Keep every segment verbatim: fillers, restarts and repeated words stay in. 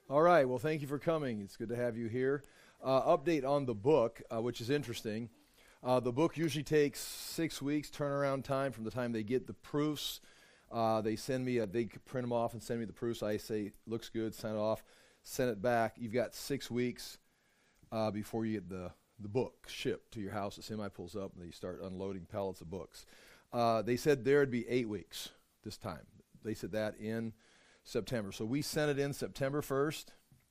All right. Well, thank you for coming. It's good to have you here. Uh, update on the book, uh, which is interesting. Uh, the book usually takes six weeks turnaround time from the time they get the proofs. Uh, they send me, a, they print them off and send me the proofs. I say, looks good, sign it off, send it back. You've got six weeks uh, before you get the, the book shipped to your house. The semi pulls up and they start unloading pallets of books. Uh, they said there would be eight weeks this time. They said that in September. So we sent it in September first.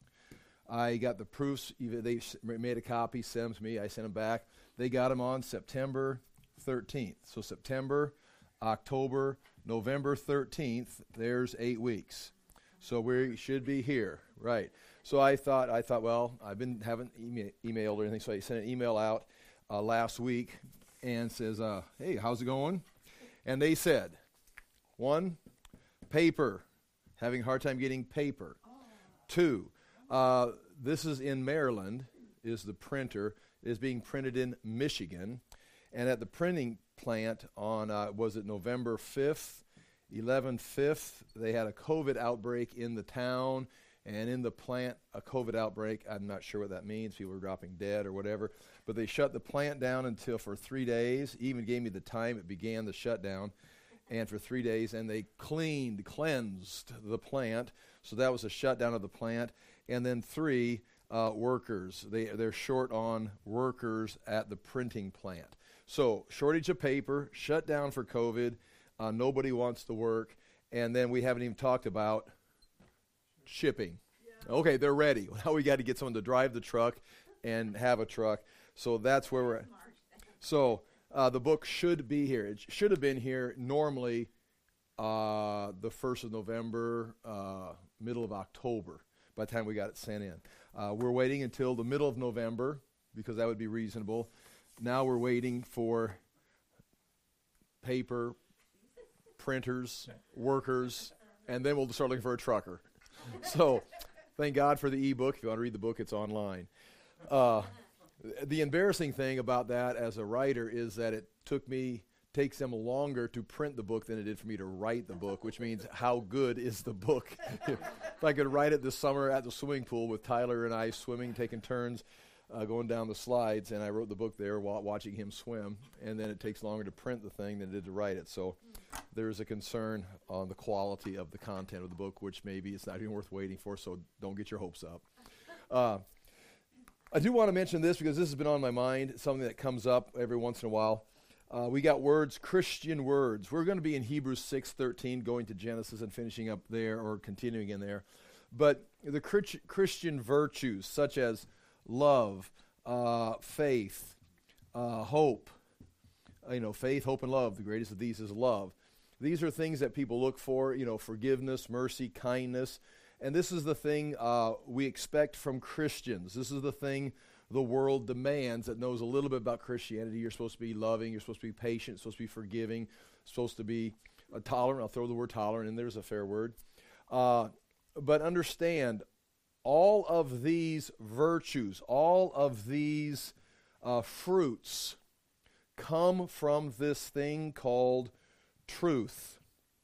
I got the proofs. They made a copy, sent them to me. I sent them back. They got them on September thirteenth. So September, October, November thirteenth, there's eight weeks. So we should be here, right? So I thought, I thought, well, I've been haven't email, emailed or anything, so I sent an email out uh, last week and says, uh, hey, how's it going? And they said, one, paper, having a hard time getting paper. Oh. Two, uh, this is in Maryland, is the printer, is being printed in Michigan, and at the printing plant on, uh, was it November fifth, eleven fifth, they had a COVID outbreak in the town, and in the plant, a COVID outbreak. I'm not sure what that means. People were dropping dead or whatever, but they shut the plant down until for three days, even gave me the time it began the shutdown, and for three days, and they cleaned, cleansed the plant, so that was a shutdown of the plant, and then three, uh, workers. They, they're short on workers at the printing plant. So shortage of paper, shut down for COVID, uh, nobody wants to work, and then we haven't even talked about shipping. Yeah. Okay, they're ready. Now we got to get someone to drive the truck and have a truck. So that's where we're at. So uh, the book should be here. It should have been here normally uh, the first of November, uh, middle of October, by the time we got it sent in. Uh, we're waiting until the middle of November because that would be reasonable. Now we're waiting for paper, printers, workers, and then we'll start looking for a trucker. So thank God for the e-book. If you want to read the book, it's online. Uh, the embarrassing thing about that as a writer is that it took me, takes them longer to print the book than it did for me to write the book, which means how good is the book? If I could write it this summer at the swimming pool with Tyler and I swimming, taking turns, uh, going down the slides, and I wrote the book there while watching him swim, and then it takes longer to print the thing than it did to write it. So there is a concern on the quality of the content of the book, which maybe it's not even worth waiting for, so don't get your hopes up. Uh, I do want to mention this because this has been on my mind, something that comes up every once in a while. Uh, we got words, Christian words. We're going to be in Hebrews six thirteen, going to Genesis and finishing up there or continuing in there. But the Christ- Christian virtues such as love, uh, faith, uh, hope, you know, faith, hope, and love. The greatest of these is love. These are things that people look for, you know, forgiveness, mercy, kindness. And this is the thing uh, we expect from Christians. This is the thing the world demands that knows a little bit about Christianity. You're supposed to be loving. You're supposed to be patient. You're supposed to be forgiving. Supposed to be uh, tolerant. I'll throw the word tolerant in. There's a fair word. Uh, but understand, all of these virtues, all of these uh, fruits come from this thing called truth.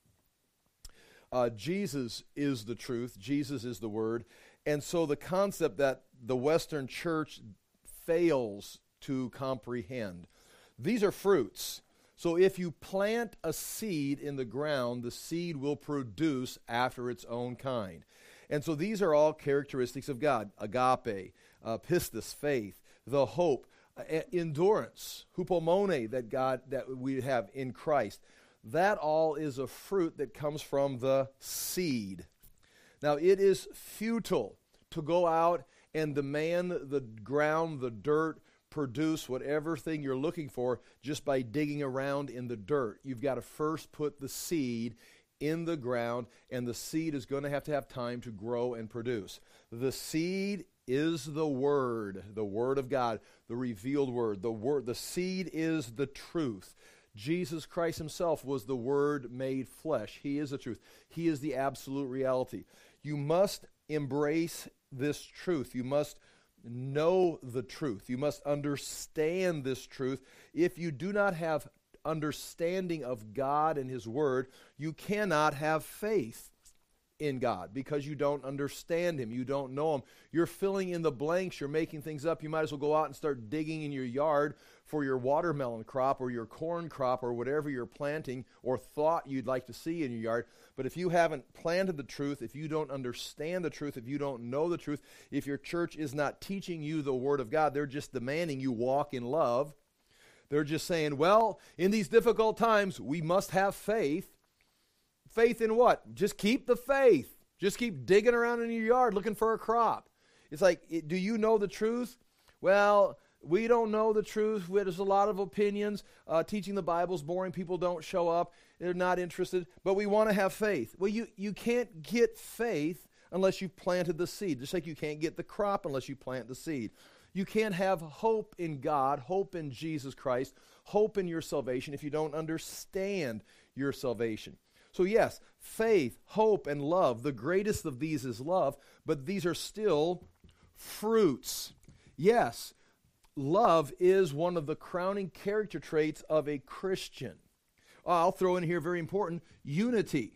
Uh, Jesus is the truth. Jesus is the Word. And so the concept that the Western church fails to comprehend, these are fruits. So if you plant a seed in the ground, the seed will produce after its own kind. And so these are all characteristics of God. Agape, uh, pistis, faith, the hope, uh, endurance, hupomone that God that we have in Christ. That all is a fruit that comes from the seed. Now, it is futile to go out and demand the ground, the dirt, produce whatever thing you're looking for just by digging around in the dirt. You've got to first put the seed in the ground, and the seed is going to have to have time to grow and produce. The seed is the Word, the Word of God, the revealed Word. The word, the seed is the truth. Jesus Christ himself was the Word made flesh. He is the truth. He is the absolute reality. You must embrace this truth. You must know the truth. You must understand this truth. If you do not have understanding of God and His Word, you cannot have faith. in God because you don't understand him. You don't know him. You're filling in the blanks. You're making things up. You might as well go out and start digging in your yard for your watermelon crop or your corn crop or whatever you're planting or thought you'd like to see in your yard. But if you haven't planted the truth, if you don't understand the truth, if you don't know the truth, if your church is not teaching you the Word of God, they're just demanding you walk in love. They're just saying, well, in these difficult times, we must have faith. Faith in what? Just keep the faith. Just keep digging around in your yard looking for a crop. It's like, it, do you know the truth? Well, we don't know the truth. There's a lot of opinions. Uh, teaching the Bible's boring. People don't show up. They're not interested. But we want to have faith. Well, you, you can't get faith unless you've planted the seed. Just like you can't get the crop unless you plant the seed. You can't have hope in God, hope in Jesus Christ, hope in your salvation if you don't understand your salvation. So yes, faith, hope, and love. The greatest of these is love, but these are still fruits. Yes, love is one of the crowning character traits of a Christian. I'll throw in here, very important, unity.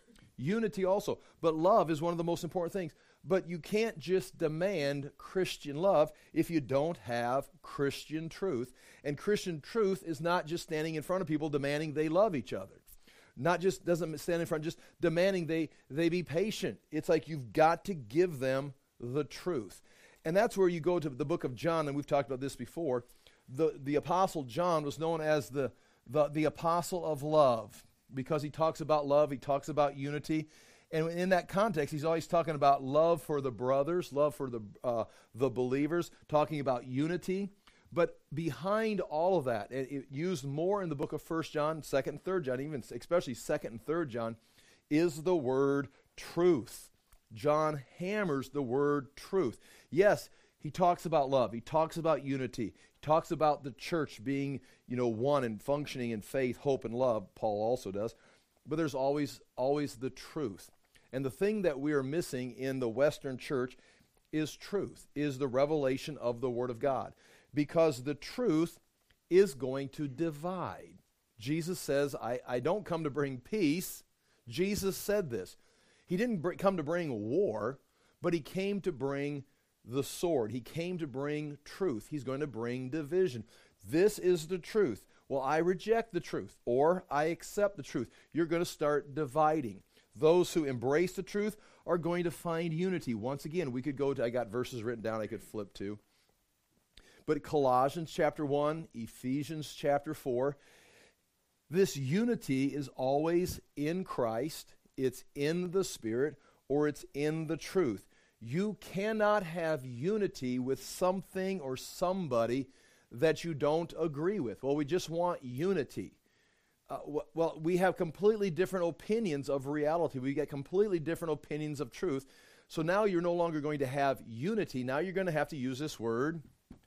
Unity also. But love is one of the most important things. But you can't just demand Christian love if you don't have Christian truth. And Christian truth is not just standing in front of people demanding they love each other. Not just doesn't stand in front, just demanding they, they be patient. It's like you've got to give them the truth. And that's where you go to the book of John, and we've talked about this before. The, the Apostle John was known as the, the, the Apostle of Love because he talks about love, he talks about unity. And in that context, he's always talking about love for the brothers, love for the uh, the believers, talking about unity. But behind all of that, it, it used more in the book of First John, Second and Third John, even especially Second and Third John, is the word truth. John hammers the word truth. Yes, he talks about love. He talks about unity. He talks about the church being, you know, one and functioning in faith, hope, and love. Paul also does. But there's always always the truth. And the thing that we are missing in the Western church is truth, is the revelation of the Word of God. Because the truth is going to divide. Jesus says, I, I don't come to bring peace. Jesus said this. He didn't br- come to bring war, but he came to bring the sword. He came to bring truth. He's going to bring division. This is the truth. Well, I reject the truth, or I accept the truth. You're going to start dividing. Those who embrace the truth are going to find unity. Once again, we could go to, I got verses written down I could flip to. But Colossians chapter one, Ephesians chapter four, this unity is always in Christ, it's in the Spirit, or it's in the truth. You cannot have unity with something or somebody that you don't agree with. Well, we just want unity. Uh, w- well, we have completely different opinions of reality. We get completely different opinions of truth. So now you're no longer going to have unity. Now you're going to have to use this word,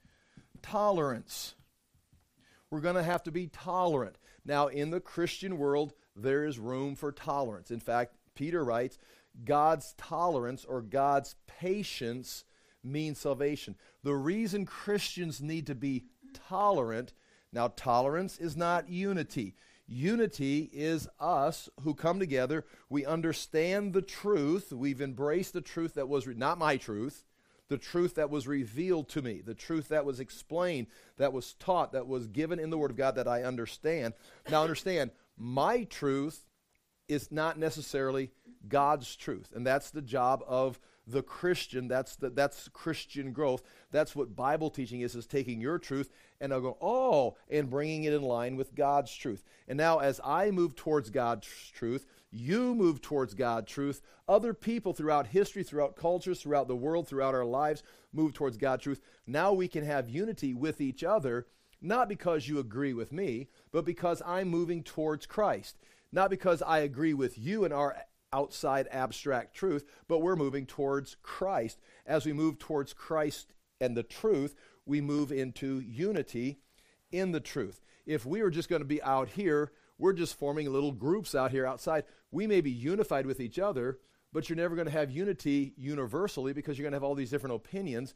tolerance. We're going to have to be tolerant. Now, in the Christian world, there is room for tolerance. In fact, Peter writes, God's tolerance or God's patience means salvation. The reason Christians need to be tolerant, now tolerance is not unity. Unity is us who come together. We understand the truth. We've embraced the truth that was, re- not my truth, the truth that was revealed to me, the truth that was explained, that was taught, that was given in the Word of God that I understand. Now understand, my truth is not necessarily God's truth. And that's the job of the Christian. That's the, that's Christian growth. That's what Bible teaching is, is taking your truth and I'll go, oh, and bringing it in line with God's truth. And now as I move towards God's truth, you move towards God's truth. Other people throughout history, throughout cultures, throughout the world, throughout our lives, move towards God's truth. Now we can have unity with each other, not because you agree with me, but because I'm moving towards Christ. Not because I agree with you and our outside abstract truth, but we're moving towards Christ. As we move towards Christ and the truth, we move into unity in the truth. If we were just going to be out here, we're just forming little groups out here outside. We may be unified with each other, but you're never going to have unity universally because you're going to have all these different opinions.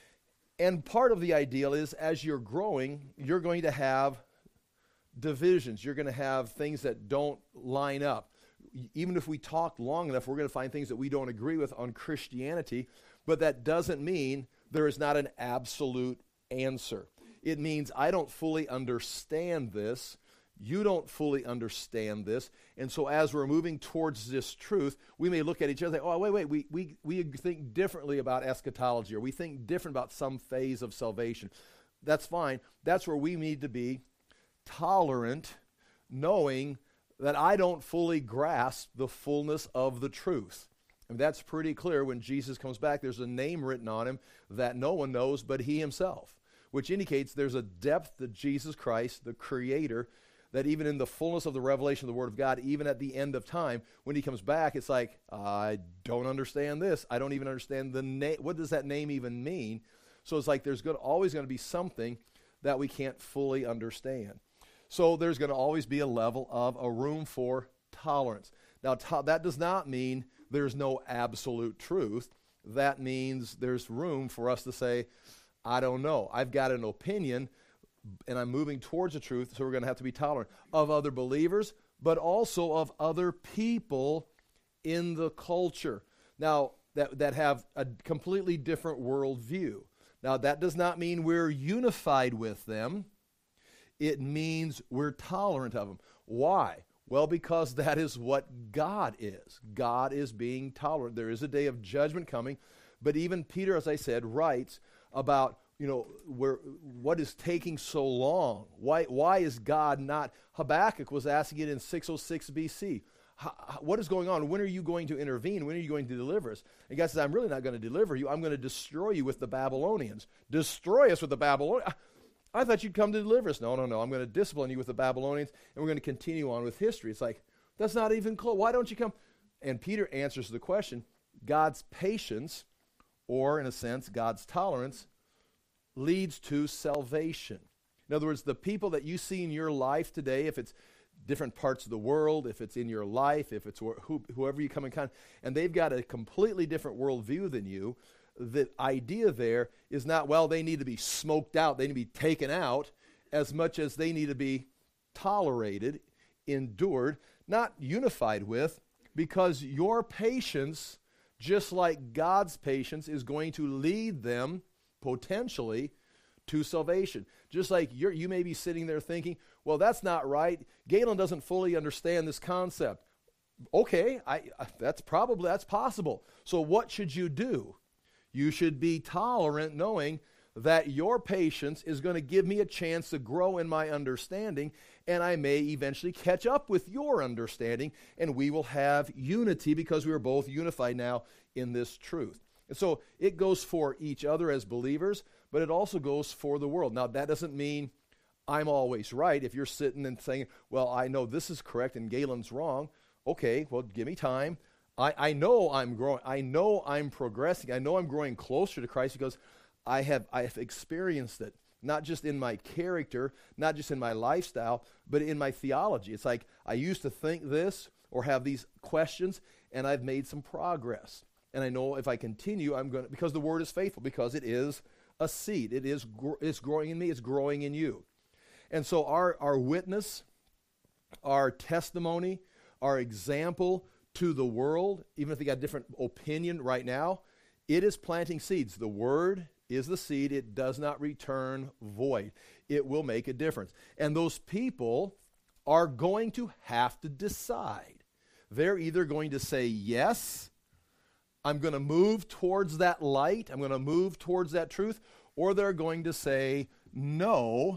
And part of the ideal is as you're growing, you're going to have divisions. You're going to have things that don't line up. even if we talk long enough, we're going to find things that we don't agree with on Christianity, but that doesn't mean there is not an absolute answer. It means I don't fully understand this. You don't fully understand this. And so as we're moving towards this truth, we may look at each other and say, oh, wait, wait, we, we, we think differently about eschatology, or we think different about some phase of salvation. That's fine. That's where we need to be tolerant, knowing that I don't fully grasp the fullness of the truth. And that's pretty clear when Jesus comes back. There's a name written on him that no one knows but he himself, which indicates there's a depth to Jesus Christ, the Creator, that even in the fullness of the revelation of the Word of God, even at the end of time, when he comes back, it's like, I don't understand this. I don't even understand the name. What does that name even mean? So it's like there's gonna, always going to be something that we can't fully understand. So there's going to always be a level of a room for tolerance. Now, to- that does not mean there's no absolute truth. That means there's room for us to say, I don't know. I've got an opinion, and I'm moving towards the truth, so we're going to have to be tolerant of other believers, but also of other people in the culture. Now, that, that have a completely different worldview. Now, that does not mean we're unified with them. It means we're tolerant of them. Why? Well, because that is what God is. God is being tolerant. There is a day of judgment coming, but even Peter, as I said, writes about, you know, where what is taking so long? Why why is God not? Habakkuk was asking it in six oh six B C. How, what is going on? When are you going to intervene? When are you going to deliver us? And God says, I'm really not going to deliver you. I'm going to destroy you with the Babylonians. Destroy us with the Babylonians. I thought you'd come to deliver us. No, no, no. I'm going to discipline you with the Babylonians, and we're going to continue on with history. It's like, that's not even close. Why don't you come? And Peter answers the question. God's patience, or in a sense, God's tolerance, leads to salvation. In other words, the people that you see in your life today, if it's different parts of the world, if it's in your life, if it's wh- who, whoever you come in contact, and they've got a completely different worldview than you, the idea there is not, well, they need to be smoked out, they need to be taken out, as much as they need to be tolerated, endured, not unified with, because your patience, just like God's patience, is going to lead them potentially to salvation. Just like you're, you may be sitting there thinking, well, that's not right. Galen doesn't fully understand this concept. Okay, I, I, that's probably, that's possible. So what should you do? You should be tolerant, knowing that your patience is going to give me a chance to grow in my understanding, and I may eventually catch up with your understanding, and we will have unity because we are both unified now in this truth. And so it goes for each other as believers, but it also goes for the world. Now, that doesn't mean I'm always right. If you're sitting and saying, well, I know this is correct and Galen's wrong, okay, well, give me time. I, I know I'm growing. I know I'm progressing. I know I'm growing closer to Christ because I have I have experienced it, not just in my character, not just in my lifestyle, but in my theology. It's like I used to think this or have these questions, and I've made some progress. And I know if I continue, I'm going to, because the Word is faithful, because it is a seed. It is gr- it's growing in me. It's growing in you. And so our, our witness, our testimony, our example to the world, even if they got a different opinion right now, it is planting seeds. The Word is the seed. It does not return void. It will make a difference. And those people are going to have to decide. They're either going to say, yes, I'm going to move towards that light, I'm going to move towards that truth, or they're going to say, no,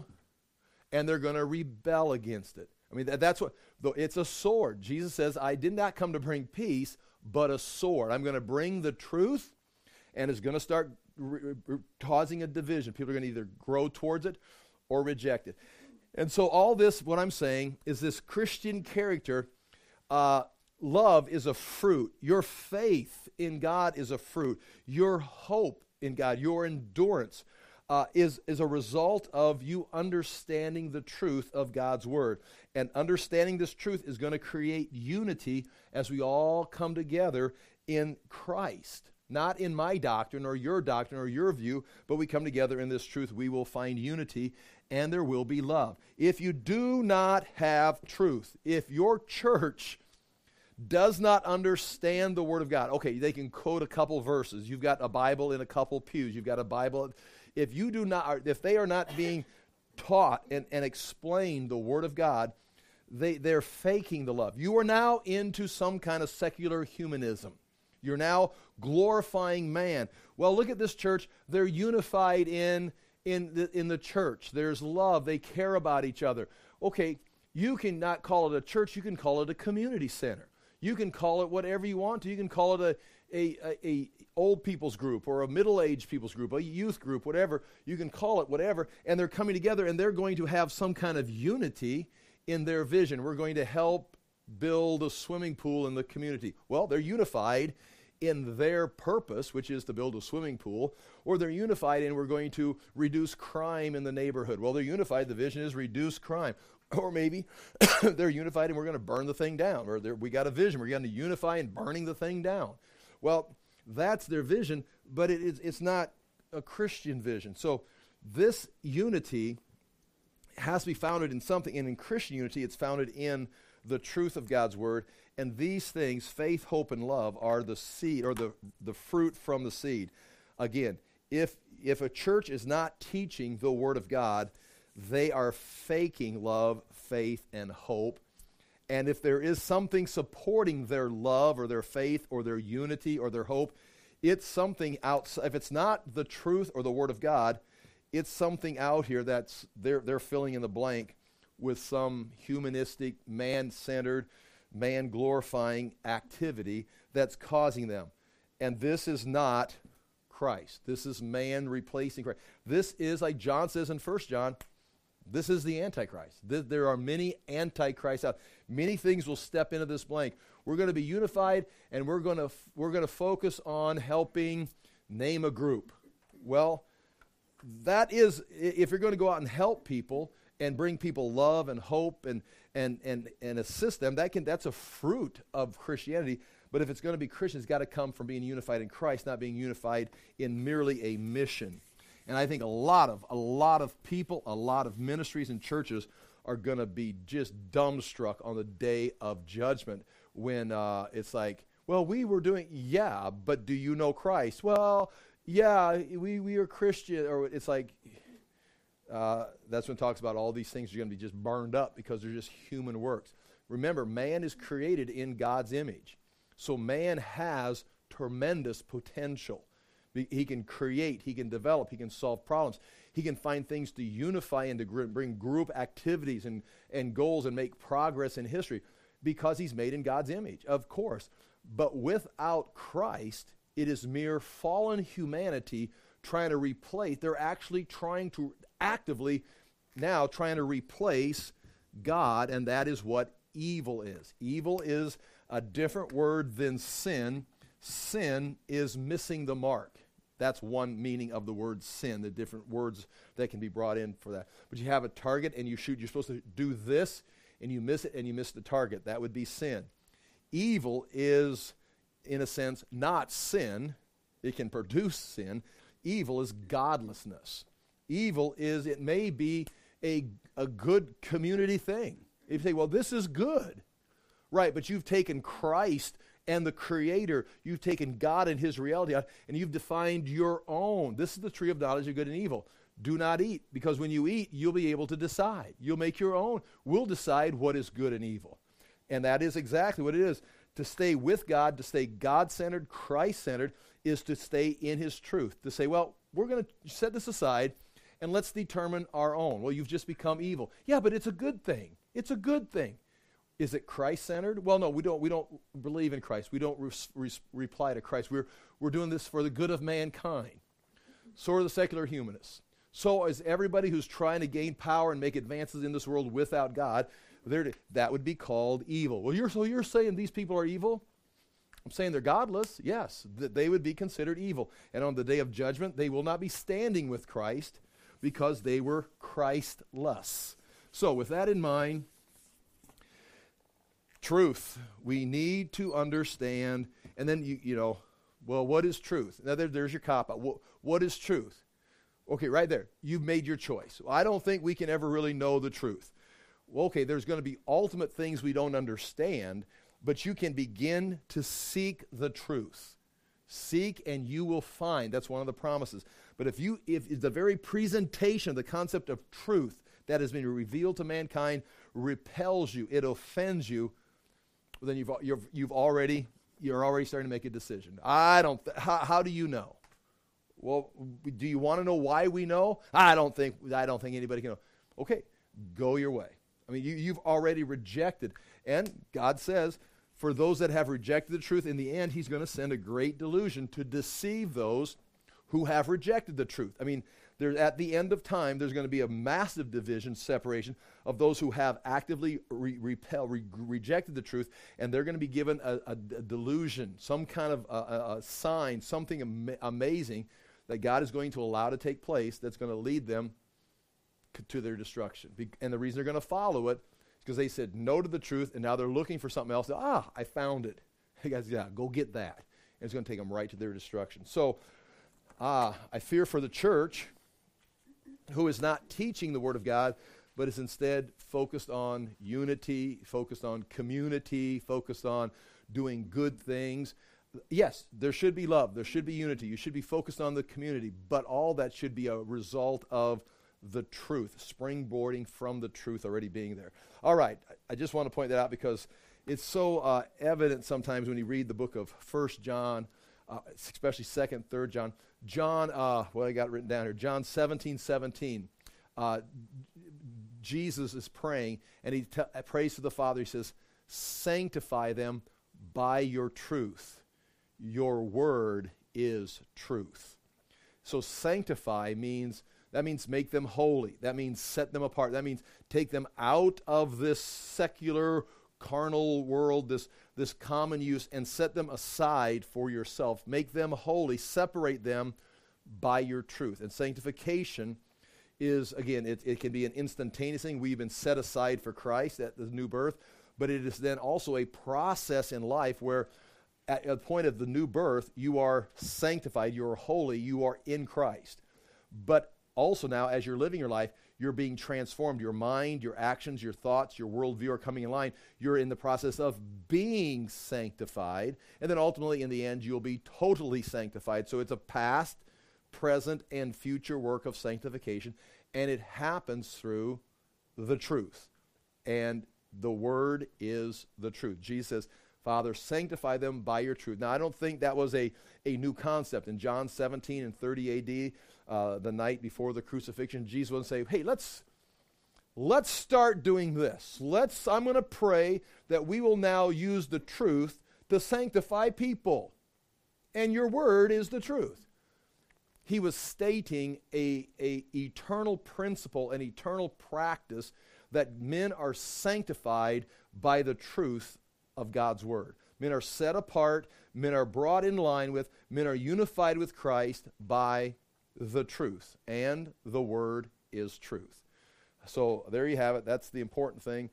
and they're going to rebel against it. I mean, that, that's what, though it's a sword. Jesus says, I did not come to bring peace, but a sword. I'm going to bring the truth, and it's going to start re- re- causing a division. People are going to either grow towards it or reject it. And so all this, what I'm saying, is this Christian character, uh, love is a fruit. Your faith in God is a fruit. Your hope in God, your endurance, Uh, is, is a result of you understanding the truth of God's Word. And understanding this truth is going to create unity as we all come together in Christ. Not in my doctrine or your doctrine or your view, but we come together in this truth. We will find unity and there will be love. If you do not have truth, if your church does not understand the Word of God. Okay, they can quote a couple verses. You've got a Bible in a couple pews. You've got a Bible. If you do not, if they are not being taught and, and explained the Word of God, they, they're faking the love. You are now into some kind of secular humanism. You're now glorifying man. Well, look at this church. They're unified in, in, the, in the church. There's love. They care about each other. Okay, you can not call it a church. You can call it a community center. You can call it whatever you want to. You can call it a, a, a, a old people's group or a middle-aged people's group, a youth group, whatever. You can call it whatever. And they're coming together, and they're going to have some kind of unity in their vision. We're going to help build a swimming pool in the community. Well, they're unified in their purpose, which is to build a swimming pool, or they're unified in we're going to reduce crime in the neighborhood. Well, they're unified. The vision is reduce crime. Or maybe they're unified and we're going to burn the thing down. Or we got a vision. We're going to unify in burning the thing down. Well, that's their vision, but it is, it's not a Christian vision. So this unity has to be founded in something. And in Christian unity, it's founded in the truth of God's Word. And these things, faith, hope, and love, are the seed or the, the fruit from the seed. Again, if if a church is not teaching the Word of God, they are faking love, faith, and hope. And if there is something supporting their love or their faith or their unity or their hope, it's something outside. If it's not the truth or the Word of God, it's something out here that's they're they're filling in the blank with some humanistic, man-centered, man-glorifying activity that's causing them. And this is not Christ. This is man replacing Christ. This is, like John says in First John, this is the Antichrist. There are many Antichrists out. Many things will step into this blank. We're going to be unified, and we're going to we're going to focus on helping name a group. Well, that is, if you're going to go out and help people and bring people love and hope and and and and assist them, that can that's a fruit of Christianity. But if it's going to be Christian, it's got to come from being unified in Christ, not being unified in merely a mission. And I think a lot of a lot of people, a lot of ministries and churches are going to be just dumbstruck on the day of judgment when uh, it's like, well, we were doing, yeah, but do you know Christ? Well, yeah, we, we are Christian. Or it's like, uh, that's when it talks about all these things are going to be just burned up because they're just human works. Remember, man is created in God's image. So man has tremendous potential. He can create, he can develop, he can solve problems. He can find things to unify and to gr- bring group activities and, and goals and make progress in history because he's made in God's image, of course. But without Christ, it is mere fallen humanity trying to replace, they're actually trying to actively now trying to replace God, and that is what evil is. Evil is a different word than sin. Sin is missing the mark. That's one meaning of the word sin, the different words that can be brought in for that. But you have a target and you shoot. You're supposed to do this and you miss it and you miss the target. That would be sin. Evil is, in a sense, not sin. It can produce sin. Evil is godlessness. Evil is, it may be a, a good community thing. If you say, well, this is good. Right, but you've taken Christ and the Creator, you've taken God and His reality out, and you've defined your own. This is the tree of knowledge of good and evil. Do not eat, because when you eat, you'll be able to decide. You'll make your own. We'll decide what is good and evil. And that is exactly what it is. To stay with God, to stay God-centered, Christ-centered, is to stay in His truth. To say, well, we're going to set this aside, and let's determine our own. Well, you've just become evil. Yeah, but it's a good thing. It's a good thing. Is it Christ-centered? Well, no, we don't. We don't believe in Christ. We don't re- re- reply to Christ. We're we're doing this for the good of mankind. So are the secular humanists. So is everybody who's trying to gain power and make advances in this world without God. To, that would be called evil. Well, you're so you're saying these people are evil? I'm saying they're godless. Yes, that they would be considered evil. And on the day of judgment, they will not be standing with Christ because they were Christless. So with that in mind. Truth, we need to understand, and then, you you know, well, what is truth? Now, there, there's your cop-out. What, what is truth? Okay, right there. You've made your choice. Well, I don't think we can ever really know the truth. Well, okay, there's going to be ultimate things we don't understand, but you can begin to seek the truth. Seek and you will find. That's one of the promises. But if you, if the very presentation of the concept of truth that has been revealed to mankind repels you, it offends you, then you've you've you've already you're already starting to make a decision. I don't. Th- how, how do you know? Well, do you want to know why we know? I don't think I don't think anybody can know. Okay, go your way. I mean, you, you've already rejected, and God says, for those that have rejected the truth, in the end, He's going to send a great delusion to deceive those who have rejected the truth. I mean, there, at the end of time, there's going to be a massive division, separation of those who have actively re- repel, re- rejected the truth, and they're going to be given a, a, a delusion, some kind of a, a, a sign, something am- amazing that God is going to allow to take place that's going to lead them c- to their destruction. Be- and the reason they're going to follow it is because they said no to the truth, and now they're looking for something else. Ah, I found it. Hey guys, yeah, go get that. And it's going to take them right to their destruction. So, ah, I fear for the church who is not teaching the Word of God, but is instead focused on unity, focused on community, focused on doing good things. Yes, there should be love. There should be unity. You should be focused on the community, but all that should be a result of the truth, springboarding from the truth already being there. All right, I just want to point that out because it's so uh, evident sometimes when you read the book of First John, uh, especially Second, Third John. John, uh, what I got written down here, John seventeen seventeen. Uh, Jesus is praying, and he t- prays to the Father. He says, sanctify them by your truth. Your word is truth. So sanctify means, that means make them holy. That means set them apart. That means take them out of this secular, carnal world, this, this common use, and set them aside for yourself. Make them holy. Separate them by your truth. And sanctification is, again, it, it can be an instantaneous thing. We've been set aside for Christ at the new birth, but it is then also a process in life where at the point of the new birth, you are sanctified, you are holy, you are in Christ. But also now, as you're living your life, you're being transformed. Your mind, your actions, your thoughts, your worldview are coming in line. You're in the process of being sanctified. And then ultimately, in the end, you'll be totally sanctified. So it's a past, present, and future work of sanctification. And it happens through the truth. And the Word is the truth. Jesus says, Father, sanctify them by your truth. Now, I don't think that was a, a new concept. In John seventeen and thirty A D, uh, the night before the crucifixion, Jesus would say, hey, let's, let's start doing this. Let's. I'm going to pray that we will now use the truth to sanctify people. And your word is the truth. He was stating a, a eternal principle, an eternal practice that men are sanctified by the truth of God's word. Men are set apart, men are brought in line with, men are unified with Christ by the truth, and the word is truth. So there you have it. That's the important thing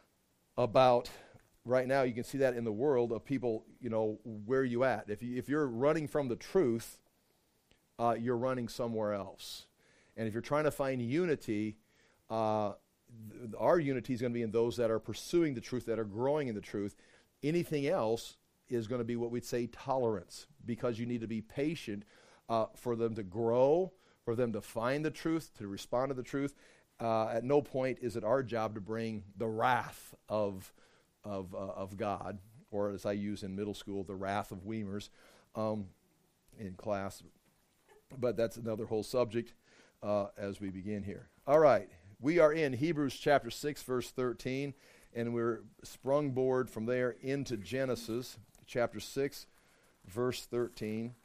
about right now. You can see that in the world of people, you know, where are you at? If, you, if you're running from the truth, uh, you're running somewhere else. And if you're trying to find unity, uh, th- our unity is going to be in those that are pursuing the truth, that are growing in the truth. Anything else is going to be what we'd say tolerance, because you need to be patient uh, for them to grow, for them to find the truth, to respond to the truth. Uh, at no point is it our job to bring the wrath of of uh, of God, or as I use in middle school, the wrath of Weimers um, in class. But that's another whole subject uh, as we begin here. All right, we are in Hebrews chapter six, verse thirteen. And we're sprung board from there into Genesis chapter six, verse thirteen.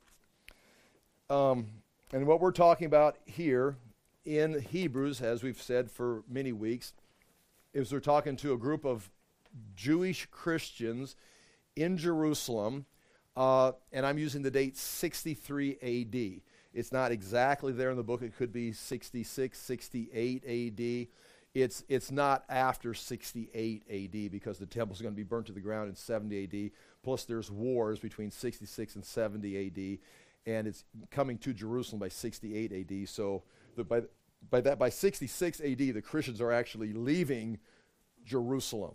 Um, and what we're talking about here in Hebrews, as we've said for many weeks, is we're talking to a group of Jewish Christians in Jerusalem, uh, and I'm using the date sixty-three A D. It's not exactly there in the book. It could be sixty-six, sixty-eight A D. It's it's not after sixty-eight A D because the temple's going to be burnt to the ground in seventy A D. Plus there's wars between sixty-six and seventy A D, and it's coming to Jerusalem by sixty-eight A D. So the, by by that by sixty-six A D, the Christians are actually leaving Jerusalem.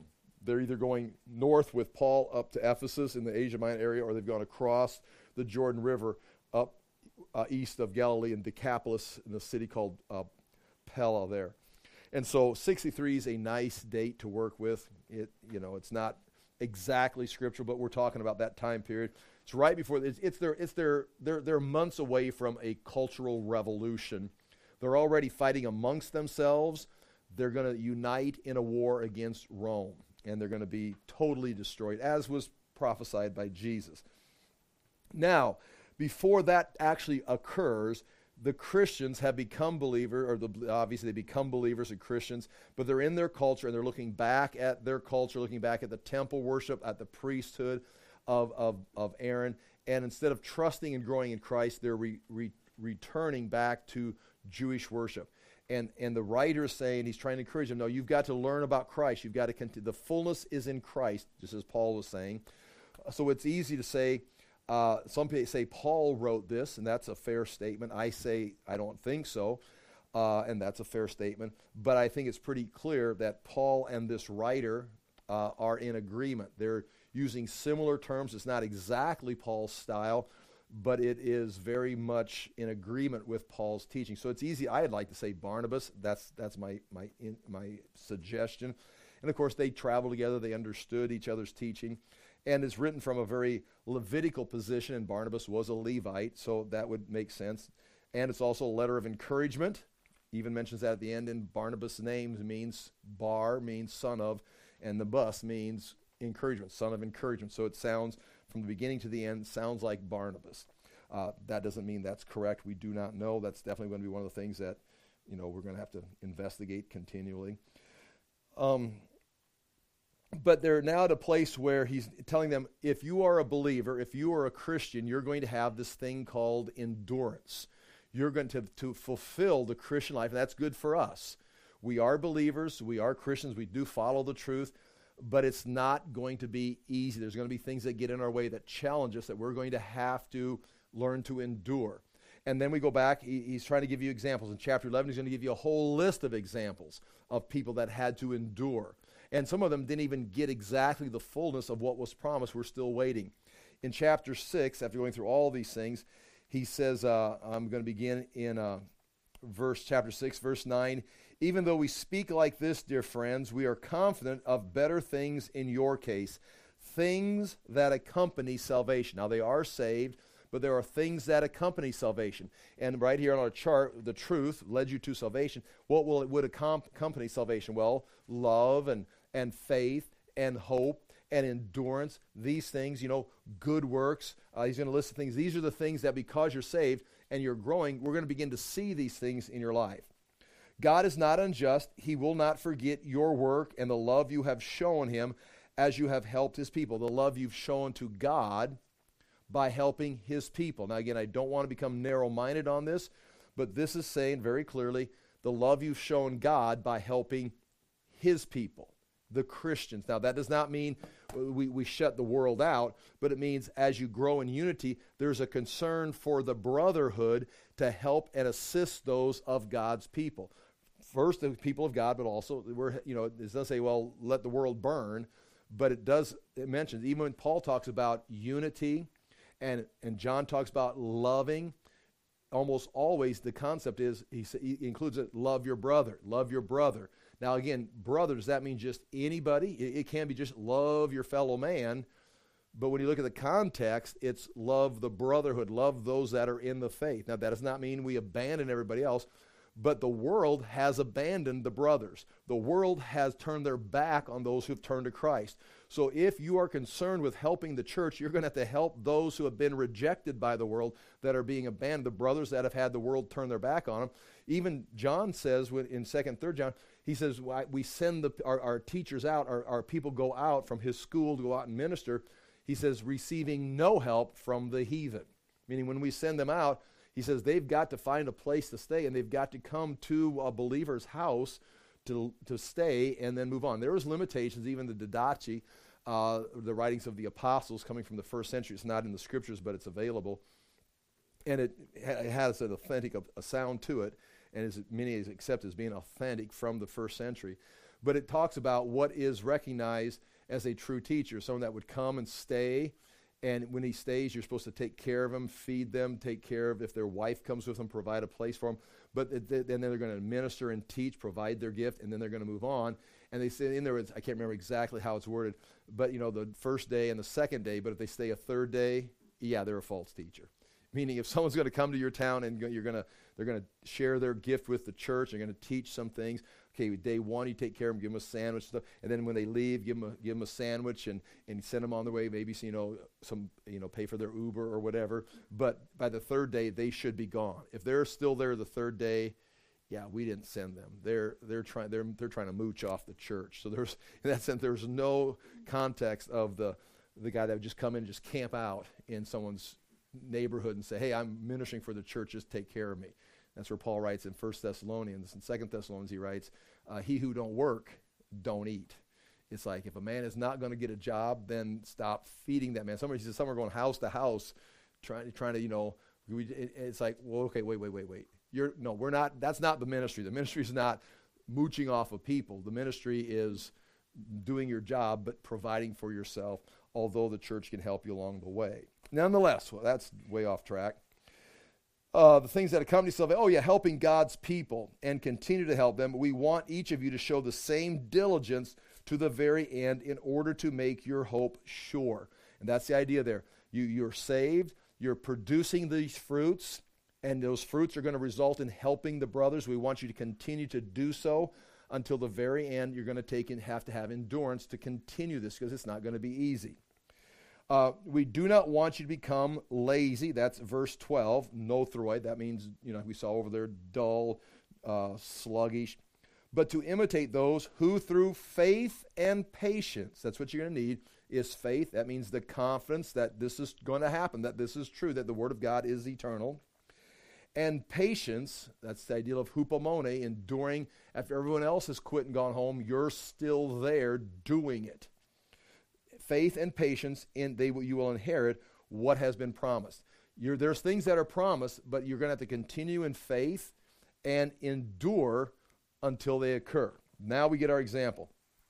they're either going north with Paul up to Ephesus in the Asia Minor area, or they've gone across the Jordan River up uh, east of Galilee in Decapolis in the city called uh, Pella there. And so sixty-three is a nice date to work with. It, you know, it's not exactly scriptural, but we're talking about that time period. It's right before, it's, it's their, it's their, they're, they're months away from a cultural revolution. They're already fighting amongst themselves. They're going to unite in a war against Rome, and they're going to be totally destroyed, as was prophesied by Jesus. Now, before that actually occurs, the Christians have become believers, or the, obviously they become believers and Christians, but they're in their culture, and they're looking back at their culture, looking back at the temple worship, at the priesthood of, of, of Aaron, and instead of trusting and growing in Christ, they're re, re, returning back to Jewish worship. And and the writer is saying, he's trying to encourage them, no, you've got to learn about Christ. You've got to continue. The fullness is in Christ, just as Paul was saying. So it's easy to say, uh, some people say Paul wrote this, and that's a fair statement. I say I don't think so, uh, and that's a fair statement. But I think it's pretty clear that Paul and this writer uh, are in agreement. They're using similar terms. It's not exactly Paul's style, but it is very much in agreement with Paul's teaching. So it's easy. I'd like to say Barnabas. That's that's my my in, my suggestion. And of course, they traveled together. They understood each other's teaching, and it's written from a very Levitical position. And Barnabas was a Levite, so that would make sense. And it's also a letter of encouragement. Even mentions that at the end. And Barnabas' name means Bar means son of, and the bus means encouragement, son of encouragement. So it sounds, from the beginning to the end, sounds like Barnabas. Uh, that doesn't mean that's correct. We do not know. That's definitely going to be one of the things that, you know, we're going to have to investigate continually. Um, but they're now at a place where he's telling them, if you are a believer, if you are a Christian, you're going to have this thing called endurance. You're going to, to fulfill the Christian life, and that's good for us. We are believers. We are Christians. We do follow the truth. But it's not going to be easy. There's going to be things that get in our way that challenge us, that we're going to have to learn to endure. And then we go back. He, he's trying to give you examples. In chapter eleven, he's going to give you a whole list of examples of people that had to endure. And some of them didn't even get exactly the fullness of what was promised. We're still waiting. In chapter six, after going through all these things, he says, uh, I'm going to begin in uh, verse chapter six, verse nine. Even though we speak like this, dear friends, we are confident of better things in your case, things that accompany salvation. Now, they are saved, but there are things that accompany salvation. And right here on our chart, the truth led you to salvation. What will it would accompany salvation? Well, love and, and faith and hope and endurance, these things, you know, good works. Uh, he's going to list the things. These are the things that because you're saved and you're growing, we're going to begin to see these things in your life. God is not unjust. He will not forget your work and the love you have shown him as you have helped his people. The love you've shown to God by helping his people. Now, again, I don't want to become narrow-minded on this, but this is saying very clearly the love you've shown God by helping his people, the Christians. Now, that does not mean we, we shut the world out, but it means as you grow in unity, there's a concern for the brotherhood to help and assist those of God's people. First, the people of God, but also, we're, you know, it doesn't say, well, let the world burn, but it does, it mentions, even when Paul talks about unity, and, and John talks about loving, almost always the concept is, he, he includes it, love your brother, love your brother. Now, again, brother, does that mean just anybody? It, it can be just love your fellow man, but when you look at the context, it's love the brotherhood, love those that are in the faith. Now, that does not mean we abandon everybody else, but the world has abandoned the brothers. The world has turned their back on those who have turned to Christ. So if you are concerned with helping the church, you're going to have to help those who have been rejected by the world, that are being abandoned, the brothers that have had the world turn their back on them. Even John says in second, third John, he says, we send the, our, our teachers out, our, our people go out from his school to go out and minister. He says, receiving no help from the heathen. Meaning when we send them out, he says they've got to find a place to stay, and they've got to come to a believer's house to to stay and then move on. There was limitations, even the Didache, uh, the writings of the apostles coming from the first century. It's not in the scriptures, but it's available. And it, it has an authentic a, a sound to it, and as many as accept as being authentic from the first century. But it talks about what is recognized as a true teacher, someone that would come and stay. And when he stays, you're supposed to take care of him, feed them, take care of, if their wife comes with them, provide a place for them. But th- th- then they're going to minister and teach, provide their gift, and then they're going to move on. And they say in there, I can't remember exactly how it's worded, but, you know, the first day and the second day, but if they stay a third day, yeah, they're a false teacher. Meaning if someone's going to come to your town and go, you're going to, they're going to share their gift with the church, they're going to teach some things. Okay, day one, you take care of them, give them a sandwich, stuff, and then when they leave, give them a, give them a sandwich and, and send them on their way. Maybe you know some you know pay for their Uber or whatever. But by the third day, they should be gone. If they're still there the third day, yeah, we didn't send them. They're they're trying they're they're trying to mooch off the church. So there's in that sense there's no context of the the guy that would just come in and just camp out in someone's neighborhood and say, hey, I'm ministering for the church, just take care of me. That's where Paul writes in First Thessalonians. In Second Thessalonians, he writes, uh, he who don't work, don't eat. It's like if a man is not going to get a job, then stop feeding that man. Somebody says, some are going house to house, trying, trying to, you know, we, it, it's like, well, okay, wait, wait, wait, wait. You're no, we're not, that's not the ministry. The ministry is not mooching off of people. The ministry is doing your job, but providing for yourself, although the church can help you along the way. Nonetheless, well, that's way off track. Uh, the things that accompany salvation, oh yeah, helping God's people and continue to help them. We want each of you to show the same diligence to the very end in order to make your hope sure. And that's the idea there. You, you're saved, you're producing these fruits, and those fruits are going to result in helping the brothers. We want you to continue to do so until the very end. You're going to take and have to have endurance to continue this because it's not going to be easy. Uh, we do not want you to become lazy. That's verse twelve, nothroid. That means, you know, we saw over there, dull, uh, sluggish. But to imitate those who through faith and patience, that's what you're going to need, is faith. That means the confidence that this is going to happen, that this is true, that the Word of God is eternal. And patience, that's the idea of hupomone, enduring after everyone else has quit and gone home, you're still there doing it. Faith and patience, in they will, you will inherit what has been promised. You're, there's things that are promised, but you're going to have to continue in faith and endure until they occur. Now we get our example.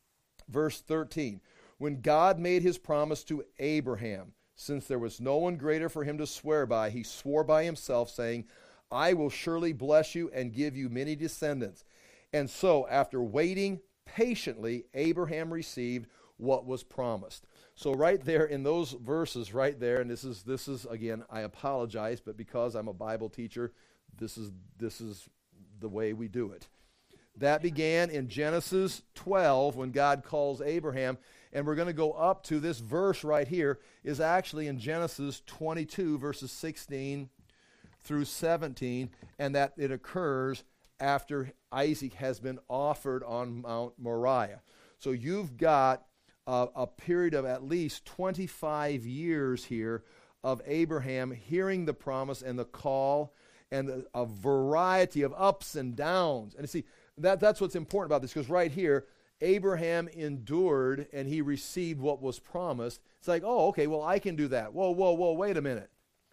Verse thirteen, when God made his promise to Abraham, since there was no one greater for him to swear by, he swore by himself, saying, I will surely bless you and give you many descendants. And so, after waiting patiently, Abraham received what was promised. So right there in those verses right there, and this is this is again, I apologize, but because I'm a Bible teacher, this is this is the way we do it. That began in Genesis twelve when God calls Abraham, and we're going to go up to this verse right here is actually in Genesis twenty-two verses sixteen through seventeen, and that it occurs after Isaac has been offered on Mount Moriah. So you've got Uh, a period of at least twenty-five years here of Abraham hearing the promise and the call and the, a variety of ups and downs. And you see, that, that's what's important about this, because right here, Abraham endured and he received what was promised. It's like, oh, okay, well, I can do that. Whoa, whoa, whoa, wait a minute.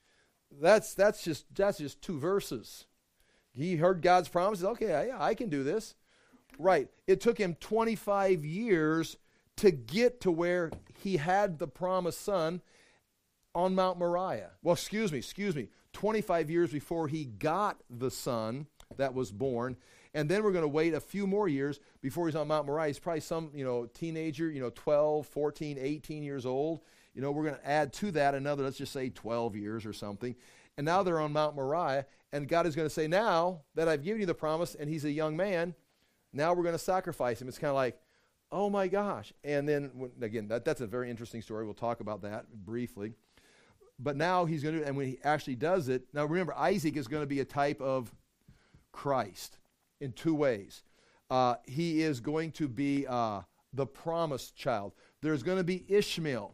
That's that's just that's just two verses. He heard God's promises. Okay, yeah, I can do this. Right. It took him twenty-five years to get to where he had the promised son on Mount Moriah. Well, excuse me, excuse me, twenty-five years before he got the son that was born. And then we're going to wait a few more years before he's on Mount Moriah. He's probably some, you know, teenager, you know, twelve, fourteen, eighteen years old. You know, we're going to add to that another, let's just say twelve years or something. And now they're on Mount Moriah, and God is going to say, now that I've given you the promise, and he's a young man, now we're going to sacrifice him. It's kind of like, oh my gosh. And then, again, that, that's a very interesting story. We'll talk about that briefly. But now he's going to, and when he actually does it, now remember, Isaac is going to be a type of Christ in two ways. Uh, he is going to be uh, the promised child. There's going to be Ishmael.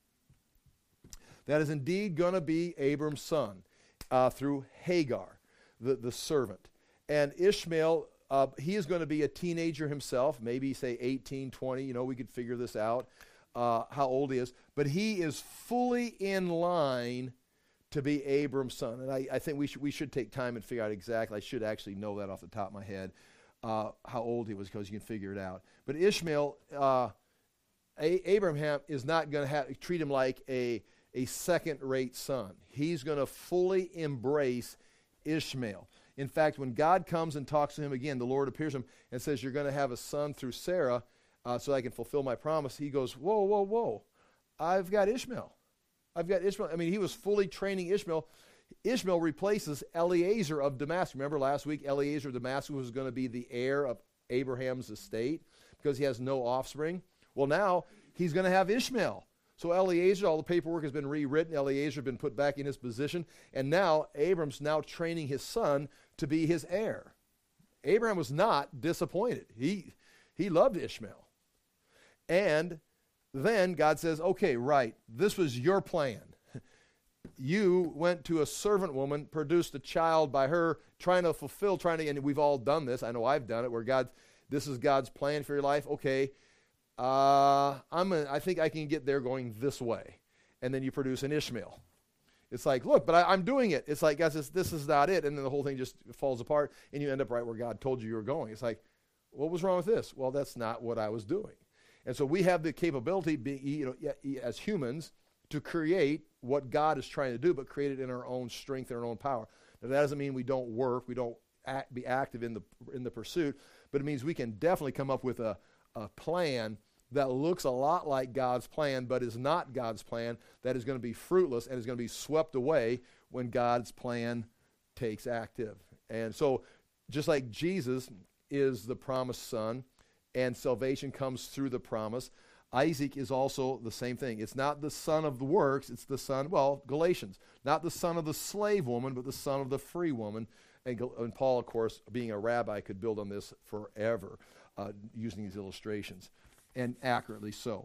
That is indeed going to be Abram's son uh, through Hagar, the, the servant. And Ishmael, Uh, he is going to be a teenager himself, maybe say eighteen, twenty, you know, we could figure this out, uh, how old he is. But he is fully in line to be Abram's son. And I, I think we should, we should take time and figure out exactly, I should actually know that off the top of my head, uh, how old he was, because you can figure it out. But Ishmael, uh, A- Abraham is not going to treat him like a, a second-rate son. He's going to fully embrace Ishmael. In fact, when God comes and talks to him again, the Lord appears to him and says, you're going to have a son through Sarah uh, so I can fulfill my promise. He goes, whoa, whoa, whoa. I've got Ishmael. I've got Ishmael. I mean, he was fully training Ishmael. Ishmael replaces Eliezer of Damascus. Remember last week, Eliezer of Damascus was going to be the heir of Abraham's estate because he has no offspring. Well, now he's going to have Ishmael. So Eliezer, all the paperwork has been rewritten. Eliezer has been put back in his position. And now Abram's now training his son to be his heir. Abraham was not disappointed. He, he loved Ishmael. And then God says, okay, right, this was your plan. You went to a servant woman, produced a child by her, trying to fulfill, trying to, and we've all done this. I know I've done it, where God, this is God's plan for your life. Okay, uh, I'm a, I think I can get there going this way. And then you produce an Ishmael. It's like, look, but I, I'm doing it. It's like, God says, this is not it. And then the whole thing just falls apart, and you end up right where God told you you were going. It's like, what was wrong with this? Well, that's not what I was doing. And so we have the capability, be, you know, as humans, to create what God is trying to do, but create it in our own strength and our own power. Now, that doesn't mean we don't work, we don't act, be active in the in the pursuit, but it means we can definitely come up with a, a plan that looks a lot like God's plan, but is not God's plan, that is going to be fruitless and is going to be swept away when God's plan takes active. And so, just like Jesus is the promised son, and salvation comes through the promise, Isaac is also the same thing. It's not the son of the works, it's the son, well, Galatians, not the son of the slave woman, but the son of the free woman. And, and Paul, of course, being a rabbi, could build on this forever, uh, using these illustrations, and accurately so.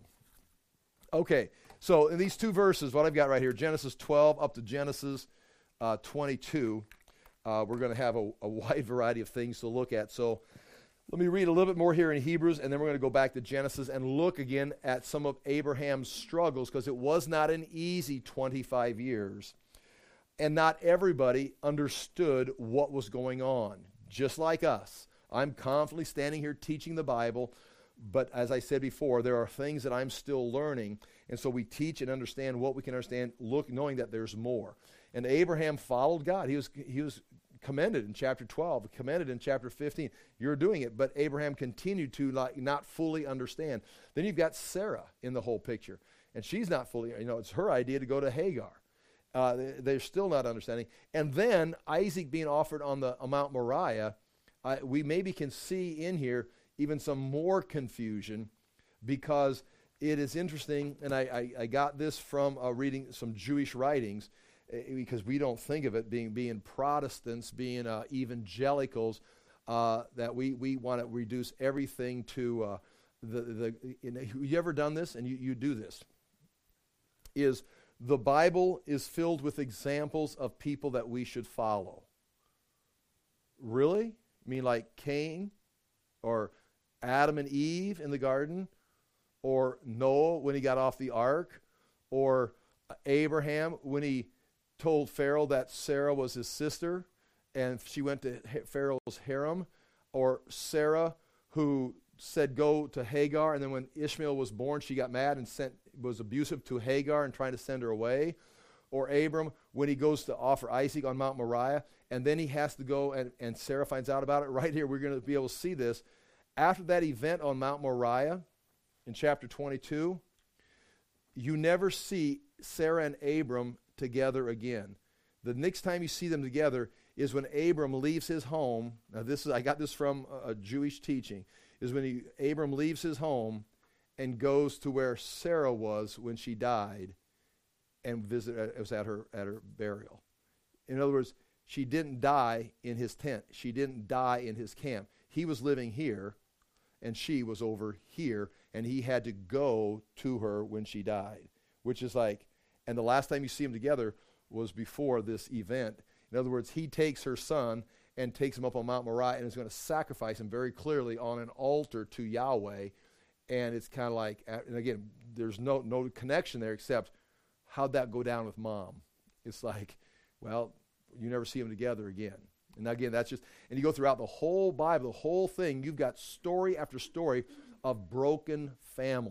Okay, so in these two verses, what I've got right here, Genesis twelve up to Genesis uh, twenty-two, uh, we're going to have a, a wide variety of things to look at. So let me read a little bit more here in Hebrews, and then we're going to go back to Genesis and look again at some of Abraham's struggles, because it was not an easy twenty-five years. And not everybody understood what was going on, just like us. I'm confidently standing here teaching the Bible, but as I said before, there are things that I'm still learning, and so we teach and understand what we can understand, look, knowing that there's more. And Abraham followed God. He was he was commended in chapter twelve, commended in chapter fifteen. You're doing it, but Abraham continued to like not fully understand. Then you've got Sarah in the whole picture, and she's not fully, you know, it's her idea to go to Hagar. Uh, they're still not understanding. And then Isaac being offered on the on Mount Moriah, uh, we maybe can see in here even some more confusion, because it is interesting, and I, I, I got this from uh, reading some Jewish writings, uh, because we don't think of it being being Protestants, being uh, evangelicals, uh, that we, we want to reduce everything to uh, the, the you, know, you ever done this, and you, you do this, is the Bible is filled with examples of people that we should follow. Really? I mean, like Cain, or Adam and Eve in the garden, or Noah when he got off the ark, or Abraham when he told Pharaoh that Sarah was his sister and she went to Pharaoh's harem, or Sarah who said go to Hagar, and then when Ishmael was born she got mad and sent was abusive to Hagar and trying to send her away, or Abram when he goes to offer Isaac on Mount Moriah, and then he has to go and, and Sarah finds out about it. Right here we're going to be able to see this. After that event on Mount Moriah in chapter twenty-two, you never see Sarah and Abram together again. The next time you see them together is when Abram leaves his home. Now this is, I got this from a, a Jewish teaching, is when he, Abram leaves his home and goes to where Sarah was when she died and visit, it was at her, at her burial. In other words, she didn't die in his tent. She didn't die in his camp. He was living here, and she was over here, and he had to go to her when she died, which is like, and the last time you see them together was before this event. In other words, he takes her son and takes him up on Mount Moriah and is going to sacrifice him very clearly on an altar to Yahweh. And it's kind of like, and again, there's no no connection there except how'd that go down with mom? It's like, well, you never see them together again. And again, that's just, and you go throughout the whole Bible, the whole thing, you've got story after story of broken families.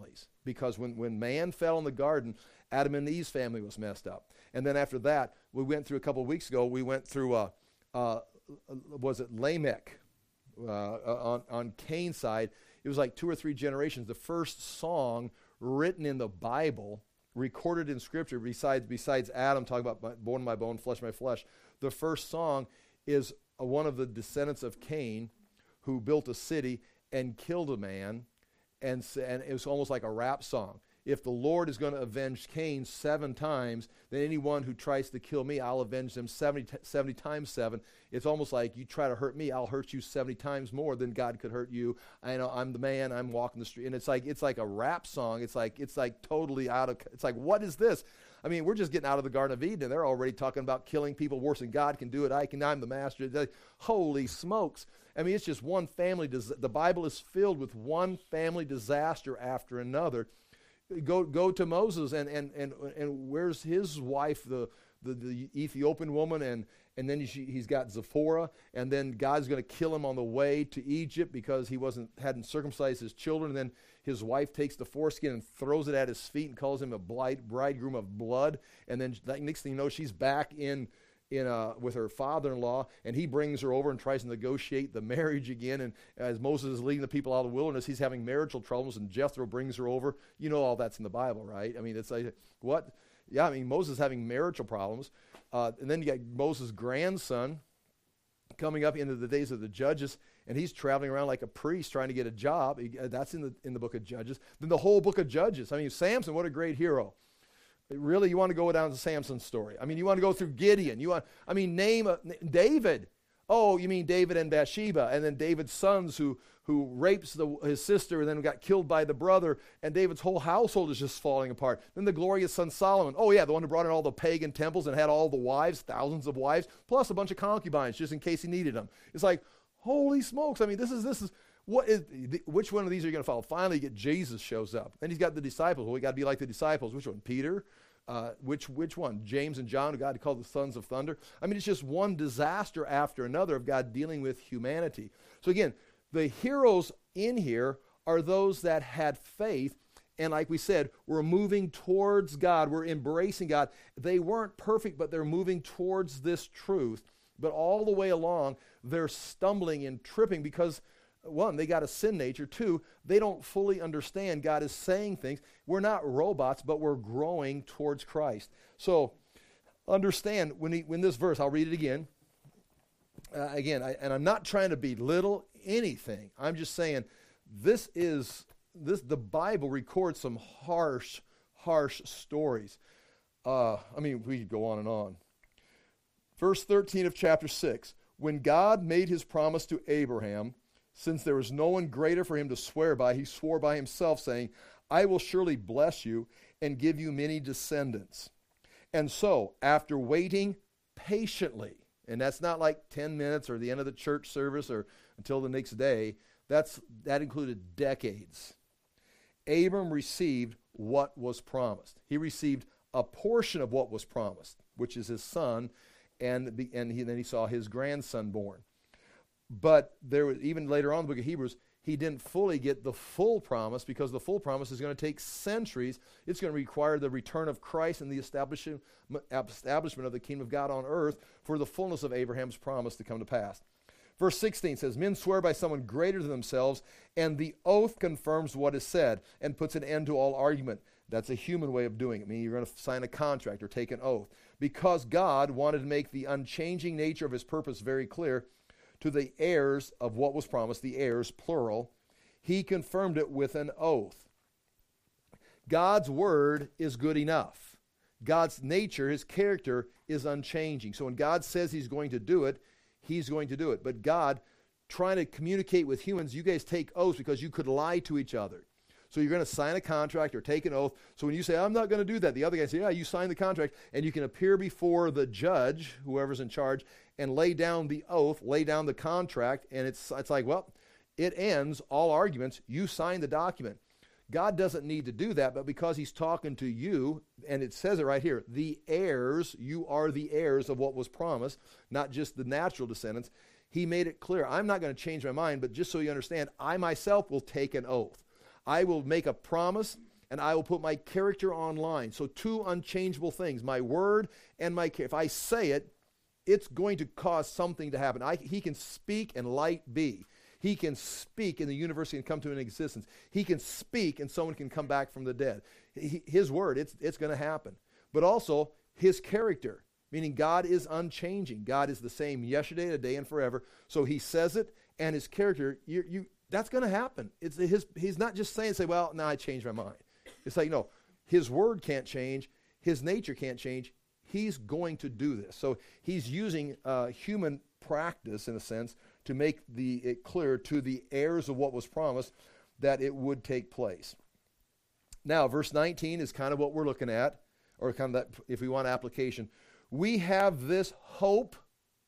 because when, when man fell in the garden, Adam and Eve's family was messed up. And then after that, we went through a couple of weeks ago, we went through, uh, uh, was it Lamech uh, on, on Cain's side? It was like two or three generations. The first song written in the Bible, recorded in Scripture, besides besides Adam talking about my, bone of my bone, flesh of my flesh, the first song is uh, one of the descendants of Cain who built a city and killed a man, and, and it was almost like a rap song. If the Lord is going to avenge Cain seven times, then anyone who tries to kill me, I'll avenge them seventy, seventy times seven. It's almost like you try to hurt me, I'll hurt you seventy times more than God could hurt you. I know I'm the man, I'm walking the street. And it's like it's like a rap song. It's like it's like totally out of, it's like, what is this? I mean, we're just getting out of the Garden of Eden, and they're already talking about killing people worse than God can do it. I can, I'm the master. Like, holy smokes. I mean, it's just one family. Dis- the Bible is filled with one family disaster after another. Go go to Moses, and and and, and where's his wife, the, the, the Ethiopian woman, and, and then he, he's got Zipporah, and then God's going to kill him on the way to Egypt because he wasn't hadn't circumcised his children, and then his wife takes the foreskin and throws it at his feet and calls him a bride, bridegroom of blood, and then next thing you know, she's back in in uh, with her father-in-law, and he brings her over and tries to negotiate the marriage again. And as Moses is leading the people out of the wilderness, he's having marital troubles, and Jethro brings her over. You know all that's in the Bible, right? I mean, it's like, what? Yeah, I mean, Moses is having marital problems. Uh, and then you got Moses' grandson coming up into the days of the Judges, and he's traveling around like a priest trying to get a job. He, uh, that's in the in the book of Judges. Then the whole book of Judges. I mean, Samson, what a great hero. Really, you want to go down to Samson's story. I mean, you want to go through Gideon. You want, I mean, name a, David. Oh, you mean David and Bathsheba, and then David's sons who who rapes the, his sister and then got killed by the brother, and David's whole household is just falling apart. Then the glorious son Solomon. Oh, yeah, the one who brought in all the pagan temples and had all the wives, thousands of wives, plus a bunch of concubines just in case he needed them. It's like, holy smokes. I mean, this is, this is, what is, which one of these are you going to follow? Finally, you get Jesus shows up. Then he's got the disciples. Well, we got to be like the disciples. Which one? Peter? Uh, which which one? James and John, who God called the sons of thunder. I mean, it's just one disaster after another of God dealing with humanity. So again, the heroes in here are those that had faith, and like we said, we're moving towards God. We're embracing God. They weren't perfect, but they're moving towards this truth. But all the way along, they're stumbling and tripping because, one, they got a sin nature. Two, they don't fully understand God is saying things. We're not robots, but we're growing towards Christ. So understand, when, he, when this verse, I'll read it again. Uh, again, I, and I'm not trying to belittle anything. I'm just saying this is, this the Bible records some harsh, harsh stories. Uh, I mean, we could go on and on. Verse thirteen of chapter six. When God made his promise to Abraham, since there was no one greater for him to swear by, he swore by himself, saying, I will surely bless you and give you many descendants. And so, after waiting patiently, and that's not like ten minutes or the end of the church service or until the next day, that's that included decades. Abram received what was promised. He received a portion of what was promised, which is his son, and, and he, then he saw his grandson born. But there was, even later on in the book of Hebrews, he didn't fully get the full promise because the full promise is going to take centuries. It's going to require the return of Christ and the establishment, establishment of the kingdom of God on earth for the fullness of Abraham's promise to come to pass. Verse sixteen says, men swear by someone greater than themselves, and the oath confirms what is said and puts an end to all argument. That's a human way of doing it. I mean, you're going to sign a contract or take an oath. Because God wanted to make the unchanging nature of his purpose very clear to the heirs of what was promised, the heirs, plural, he confirmed it with an oath. God's word is good enough. God's nature, his character, is unchanging. So when God says he's going to do it, he's going to do it. But God, trying to communicate with humans, you guys take oaths because you could lie to each other. So you're going to sign a contract or take an oath. So when you say, I'm not going to do that, the other guy says, yeah, you signed the contract, and you can appear before the judge, whoever's in charge, and lay down the oath, lay down the contract, and it's it's like, well, it ends all arguments. You signed the document. God doesn't need to do that, but because he's talking to you, and it says it right here, the heirs, you are the heirs of what was promised, not just the natural descendants. He made it clear, I'm not going to change my mind, but just so you understand, I myself will take an oath. I will make a promise, and I will put my character online. So two unchangeable things, my word and my character. If I say it, it's going to cause something to happen. I, he can speak and light be. He can speak and the universe can come to an existence. He can speak and someone can come back from the dead. He, his word, it's, it's going to happen. But also his character, meaning God is unchanging. God is the same yesterday, today, and forever. So he says it, and his character, you, you that's going to happen. It's his. He's not just saying, say, well, now I changed my mind. It's like, no, his word can't change. His nature can't change. He's going to do this. So he's using uh, human practice, in a sense, to make the it clear to the heirs of what was promised that it would take place. Now, verse nineteen is kind of what we're looking at, or kind of that, if we want application. We have this hope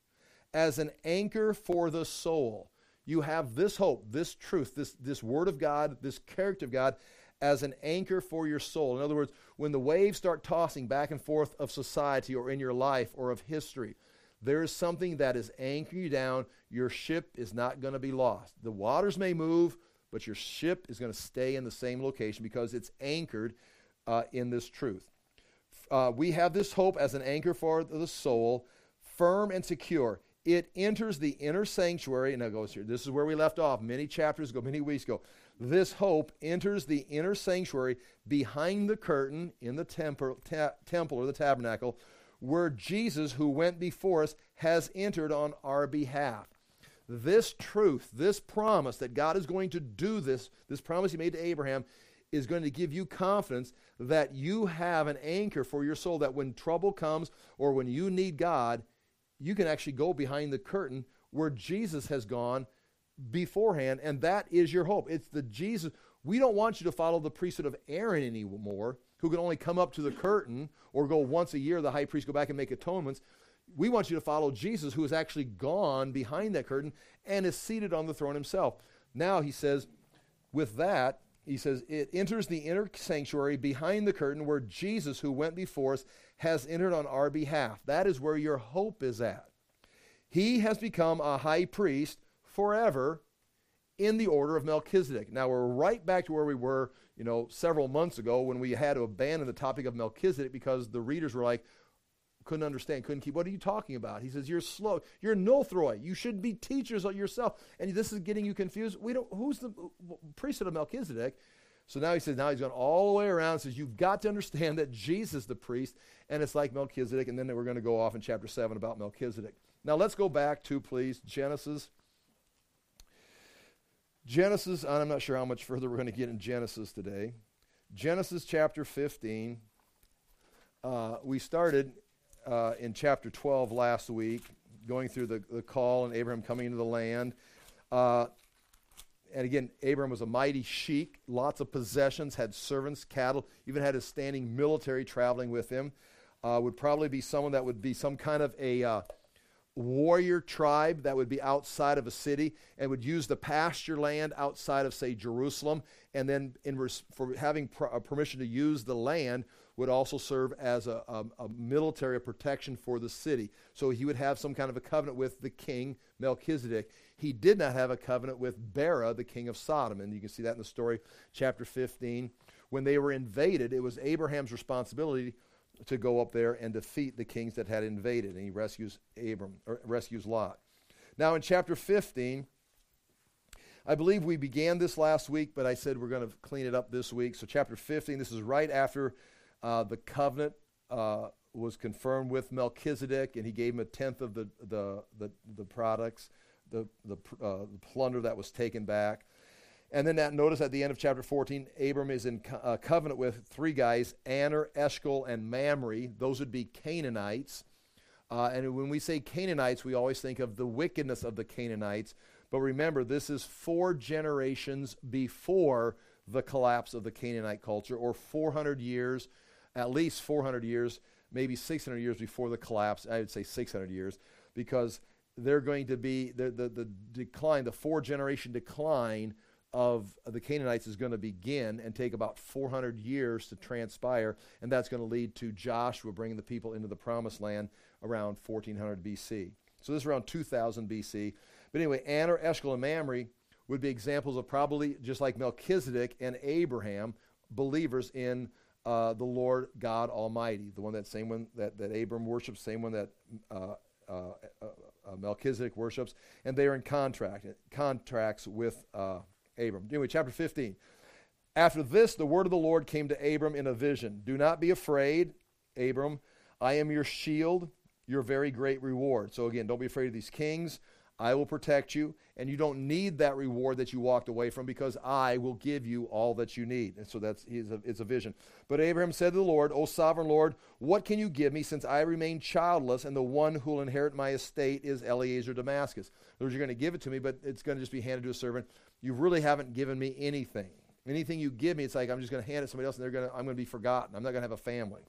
as an anchor for the soul. You have this hope, this truth, this, this word of God, this character of God as an anchor for your soul. In other words, when the waves start tossing back and forth of society or in your life or of history, there is something that is anchoring you down. Your ship is not going to be lost. The waters may move, but your ship is going to stay in the same location because it's anchored uh, in this truth. Uh, we have this hope as an anchor for the soul, firm and secure. It enters the inner sanctuary, and it goes here. This is where we left off many chapters ago, many weeks ago. This hope enters the inner sanctuary behind the curtain in the temple, ta- temple or the tabernacle, where Jesus, who went before us, has entered on our behalf. This truth, this promise that God is going to do this, this promise he made to Abraham, is going to give you confidence that you have an anchor for your soul, that when trouble comes or when you need God, you can actually go behind the curtain where Jesus has gone beforehand, and that is your hope. It's the Jesus. We don't want you to follow the priesthood of Aaron anymore, who can only come up to the curtain or go once a year, the high priest go back and make atonements. We want you to follow Jesus, who has actually gone behind that curtain and is seated on the throne himself. Now he says, with that, he says, it enters the inner sanctuary behind the curtain where Jesus, who went before us, has entered on our behalf. That is where your hope is at. He has become a high priest forever in the order of Melchizedek. Now we're right back to where we were, you know, several months ago when we had to abandon the topic of Melchizedek because the readers were like, couldn't understand, couldn't keep, what are you talking about? He says, you're slow, you're nothroi, you should be teachers of yourself, and this is getting you confused. We don't, who's the priesthood of Melchizedek? So now he says, now he's gone all the way around, says, you've got to understand that Jesus is the priest, and it's like Melchizedek, and then we're going to go off in chapter seven about Melchizedek. Now let's go back to, please, Genesis. Genesis, and I'm not sure how much further we're going to get in Genesis today. Genesis chapter fifteen. Uh, we started uh, in chapter twelve last week, going through the, the call and Abraham coming into the land. Uh, and again, Abraham was a mighty sheik, lots of possessions, had servants, cattle, even had his standing military traveling with him. Uh, would probably be someone that would be some kind of a uh, warrior tribe that would be outside of a city and would use the pasture land outside of, say, Jerusalem, and then in res- for having pr- uh, permission to use the land would also serve as a, a, a military protection for the city. So he would have some kind of a covenant with the king, Melchizedek. He did not have a covenant with Bera, the king of Sodom, and you can see that in the story, chapter fifteen. When they were invaded, it was Abraham's responsibility to go up there and defeat the kings that had invaded, and he rescues Abram, or rescues Lot. Now in chapter fifteen, I believe we began this last week, but I said we're going to clean it up this week. So chapter fifteen, this is right after uh, the covenant uh, was confirmed with Melchizedek, and he gave him a tenth of the the the, the products, the the, uh, the plunder that was taken back. And then that, notice at the end of chapter fourteen, Abram is in co- uh, covenant with three guys, Aner, Eshcol, and Mamre. Those would be Canaanites. Uh, and when we say Canaanites, we always think of the wickedness of the Canaanites. But remember, this is four generations before the collapse of the Canaanite culture, or four hundred years, at least four hundred years, maybe six hundred years before the collapse. I would say six hundred years, because they're going to be, the, the, the decline, the four-generation decline of the Canaanites is going to begin and take about four hundred years to transpire, and that's going to lead to Joshua bringing the people into the promised land around fourteen hundred B C. So this is around two thousand B C. But anyway, Aner, Eshcol, and Mamre would be examples of, probably just like Melchizedek and Abraham, believers in uh, the Lord God Almighty, the one that same one that, that Abram worships, same one that uh, uh, uh, uh, Melchizedek worships, and they are in contract contracts with uh, Abram. Anyway, chapter fifteen. After this, the word of the Lord came to Abram in a vision. Do not be afraid, Abram. I am your shield, your very great reward. So again, don't be afraid of these kings. I will protect you, and you don't need that reward that you walked away from, because I will give you all that you need. And so that's it's a, it's a vision. But Abraham said to the Lord, O sovereign Lord, what can you give me, since I remain childless, and the one who will inherit my estate is Eliezer of Damascus? In other words, you're going to give it to me, but it's going to just be handed to a servant. You really haven't given me anything. Anything you give me, it's like I'm just going to hand it to somebody else, and they're going to, I'm going to be forgotten. I'm not going to have a family.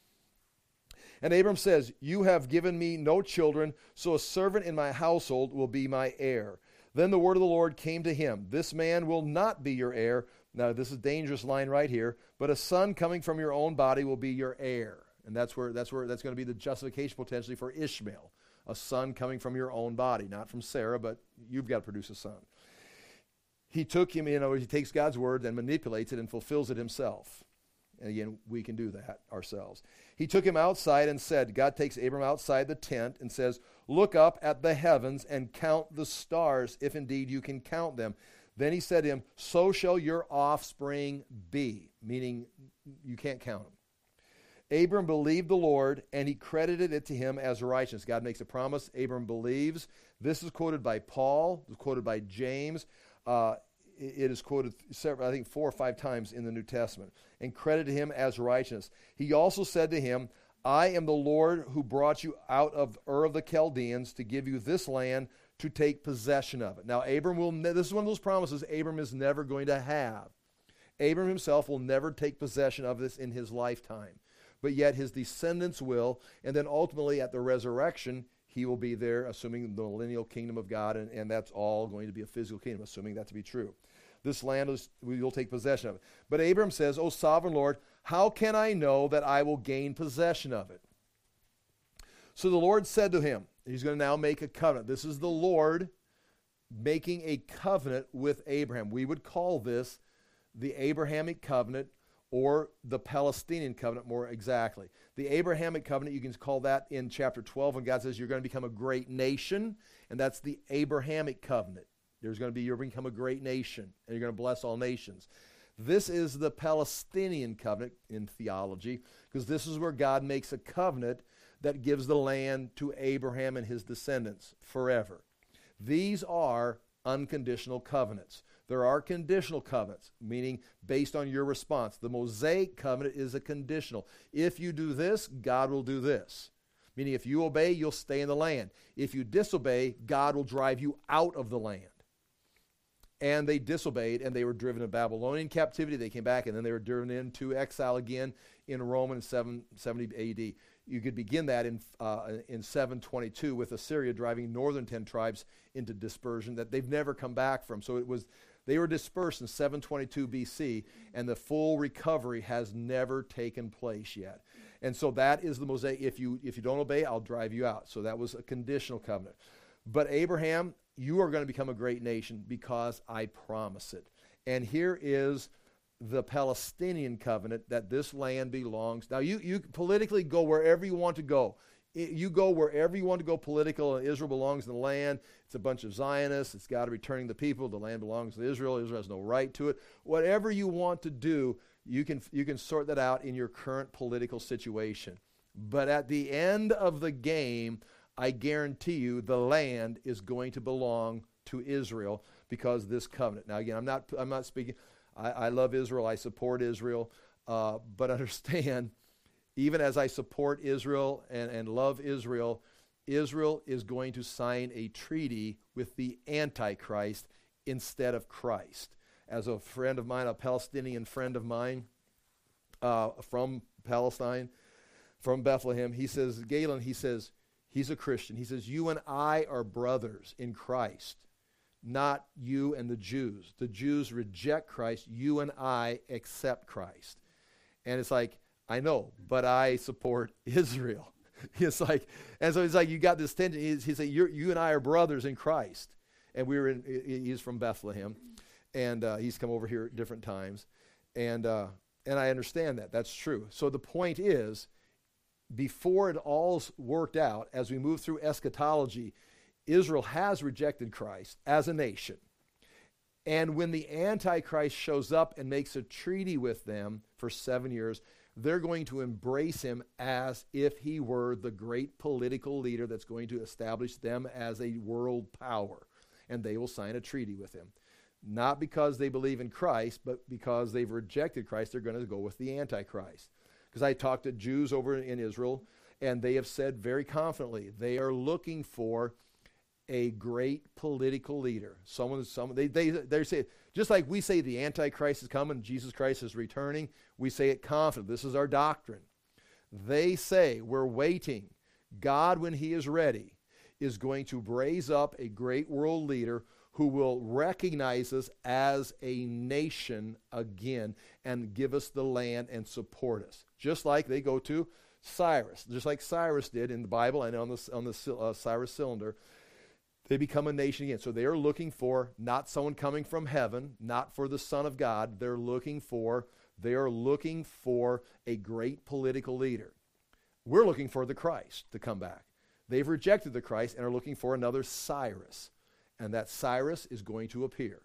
And Abram says, you have given me no children, so a servant in my household will be my heir. Then the word of the Lord came to him. This man will not be your heir. Now, this is a dangerous line right here. But a son coming from your own body will be your heir. And that's where that's where that's going to be the justification potentially for Ishmael. A son coming from your own body, not from Sarah, but you've got to produce a son. He took him, you know, he takes God's word and manipulates it and fulfills it himself. And again, we can do that ourselves. He took him outside and said, God takes Abram outside the tent and says, look up at the heavens and count the stars, if indeed you can count them. Then he said to him, so shall your offspring be, meaning you can't count them. Abram believed the Lord, and he credited it to him as righteousness. God makes a promise. Abram believes. This is quoted by Paul, quoted by James. Uh, It is quoted, several, I think, four or five times in the New Testament, and credited him as righteousness. He also said to him, I am the Lord who brought you out of Ur of the Chaldeans to give you this land to take possession of it. Now, Abram will, ne- this is one of those promises Abram is never going to have. Abram himself will never take possession of this in his lifetime, but yet his descendants will, and then ultimately at the resurrection, he will be there, assuming the millennial kingdom of God, and, and that's all going to be a physical kingdom, assuming that to be true. This land, is, we will take possession of it. But Abram says, O sovereign Lord, how can I know that I will gain possession of it? So the Lord said to him, he's going to now make a covenant. This is the Lord making a covenant with Abraham. We would call this the Abrahamic covenant, or the Palestinian covenant more exactly. The Abrahamic covenant, you can call that in chapter twelve when God says you're going to become a great nation, and that's the Abrahamic covenant. There's going to be, you're going to become a great nation, and you're going to bless all nations. This is the Palestinian covenant in theology, because this is where God makes a covenant that gives the land to Abraham and his descendants forever. These are unconditional covenants. There are conditional covenants, meaning based on your response. The Mosaic covenant is a conditional. If you do this, God will do this. Meaning if you obey, you'll stay in the land. If you disobey, God will drive you out of the land. And they disobeyed, and they were driven to Babylonian captivity. They came back, and then they were driven into exile again in Rome in seven seventy A D. You could begin that in uh, in seven twenty-two with Assyria driving northern ten tribes into dispersion that they've never come back from. So it was they were dispersed in seven twenty-two B C, and the full recovery has never taken place yet. And so that is the Mosaic. If you if you don't obey, I'll drive you out. So that was a conditional covenant. But Abraham, you are going to become a great nation because I promise it. And here is the Palestinian covenant that this land belongs. Now, you, you politically go wherever you want to go. It, you go wherever you want to go political, and Israel belongs in the land. It's a bunch of Zionists. It's God returning the people. The land belongs to Israel. Israel has no right to it. Whatever you want to do, you can, you can sort that out in your current political situation. But at the end of the game, I guarantee you the land is going to belong to Israel because of this covenant. Now, again, I'm not, I'm not speaking, I, I love Israel, I support Israel, uh, but understand, even as I support Israel and, and love Israel, Israel is going to sign a treaty with the Antichrist instead of Christ. As a friend of mine, a Palestinian friend of mine uh, from Palestine, from Bethlehem, he says, Galen, he says, he's a Christian. He says, you and I are brothers in Christ, not you and the Jews. The Jews reject Christ. You and I accept Christ. And it's like, I know, but I support Israel. It's like, and so it's like you got this tension. He's, he's like, You're, you and I are brothers in Christ. And we were in, he's from Bethlehem. And uh, he's come over here at different times. And uh, And I understand that. That's true. So the point is, before it all's worked out, as we move through eschatology, Israel has rejected Christ as a nation. And when the Antichrist shows up and makes a treaty with them for seven years, they're going to embrace him as if he were the great political leader that's going to establish them as a world power. And they will sign a treaty with him. Not because they believe in Christ, but because they've rejected Christ, they're going to go with the Antichrist. Because I talked to Jews over in Israel, and they have said very confidently, they are looking for a great political leader. Someone, someone they, they, they say, just like we say the Antichrist is coming, Jesus Christ is returning, we say it confidently. This is our doctrine. They say, we're waiting. God, when he is ready, is going to raise up a great world leader who will recognize us as a nation again and give us the land and support us. Just like they go to Cyrus, just like Cyrus did in the Bible and on the, on the uh, Cyrus cylinder, they become a nation again. So they are looking for not someone coming from heaven, not for the Son of God. They're looking for, they are looking for a great political leader. We're looking for the Christ to come back. They've rejected the Christ and are looking for another Cyrus. And that Cyrus is going to appear.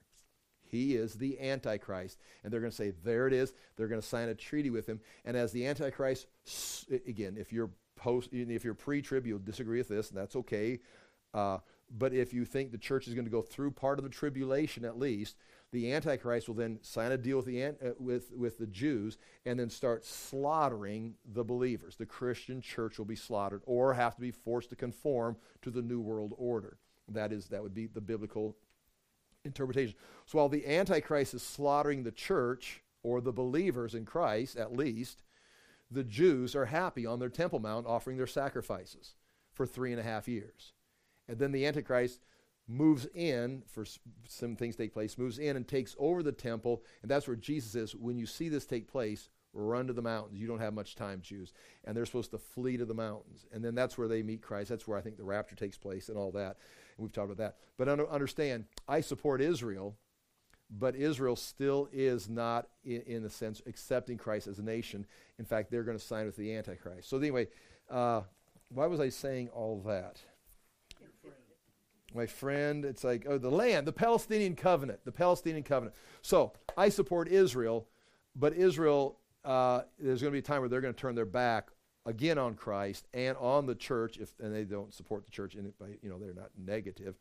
He is the Antichrist. And they're going to say, there it is. They're going to sign a treaty with him. And as the Antichrist, again, if you're post, if you're pre-trib, you'll disagree with this, and that's okay. Uh, but if you think the church is going to go through part of the tribulation at least, the Antichrist will then sign a deal with the, uh, with, with the Jews and then start slaughtering the believers. The Christian church will be slaughtered or have to be forced to conform to the New World Order. That is, that would be the biblical interpretation. So while the Antichrist is slaughtering the church, or the believers in Christ at least, the Jews are happy on their Temple Mount offering their sacrifices for three and a half years. And then the Antichrist moves in, for some things take place, moves in and takes over the temple, and that's where Jesus says, when you see this take place, run to the mountains. You don't have much time, Jews. And they're supposed to flee to the mountains. And then that's where they meet Christ. That's where I think the rapture takes place and all that. And we've talked about that. But understand, I support Israel, but Israel still is not, in, in a sense, accepting Christ as a nation. In fact, they're going to sign with the Antichrist. So anyway, uh, why was I saying all that? Your friend. My friend, it's like, oh, the land, the Palestinian covenant, the Palestinian covenant. So I support Israel, but Israel... Uh, there's going to be a time where they're going to turn their back again on Christ and on the church, if and they don't support the church in it, by, you know, they're not negative,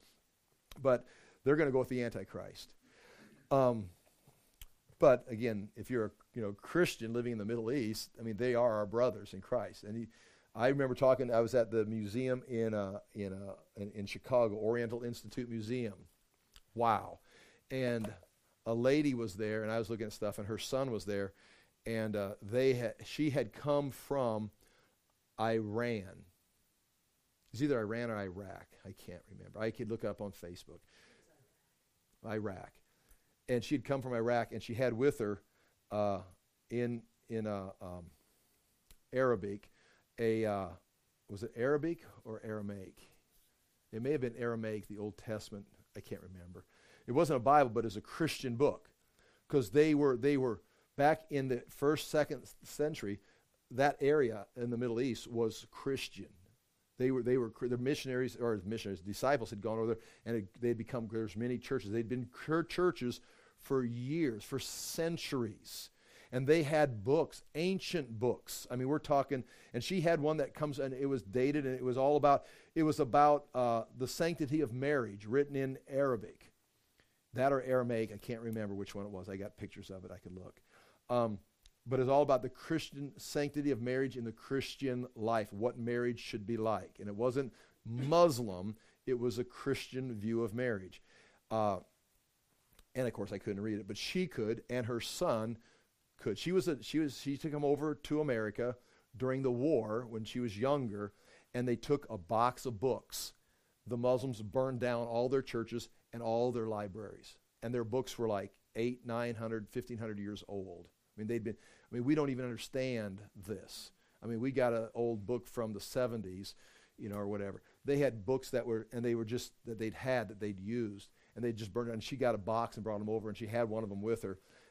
but they're going to go with the Antichrist. Um, but again, if you're a you know Christian living in the Middle East, I mean, they are our brothers in Christ. And he, I remember talking. I was at the museum in uh, in, uh, in in Chicago, Oriental Institute Museum. Wow, and a lady was there, and I was looking at stuff, and her son was there. And uh, they had, she had come from Iran. It's either Iran or Iraq. I can't remember. I could look up on Facebook. Iraq. And she had come from Iraq, and she had with her uh, in in uh, um, Arabic, a uh, was it Arabic or Aramaic? It may have been Aramaic, the Old Testament. I can't remember. It wasn't a Bible, but it was a Christian book, because they were they were. Back in the first, second century, that area in the Middle East was Christian. They were, they were, the missionaries, or missionaries, disciples had gone over there, and it, they'd become, there's many churches. They'd been churches for years, for centuries. And they had books, ancient books. I mean, we're talking, and she had one that comes, and it was dated, and it was all about, it was about uh, the sanctity of marriage, written in Arabic. That or Aramaic, I can't remember which one it was. I got pictures of it, I could look. Um, but it's all about the Christian sanctity of marriage in the Christian life, what marriage should be like. And it wasn't Muslim, it was a Christian view of marriage. Uh, and of course I couldn't read it, but she could, and her son could. She was a, she was she took him over to America during the war when she was younger, and they took a box of books. The Muslims burned down all their churches and all their libraries, and their books were like eight, nine hundred, fifteen hundred years old. I mean, they'd been. I mean, we don't even understand this. I mean, we got an old book from the seventies, you know, or whatever. They had books that were, and they were just that they'd had that they'd used, and they just burned it. And she got a box and brought them over, and she had one of them with her.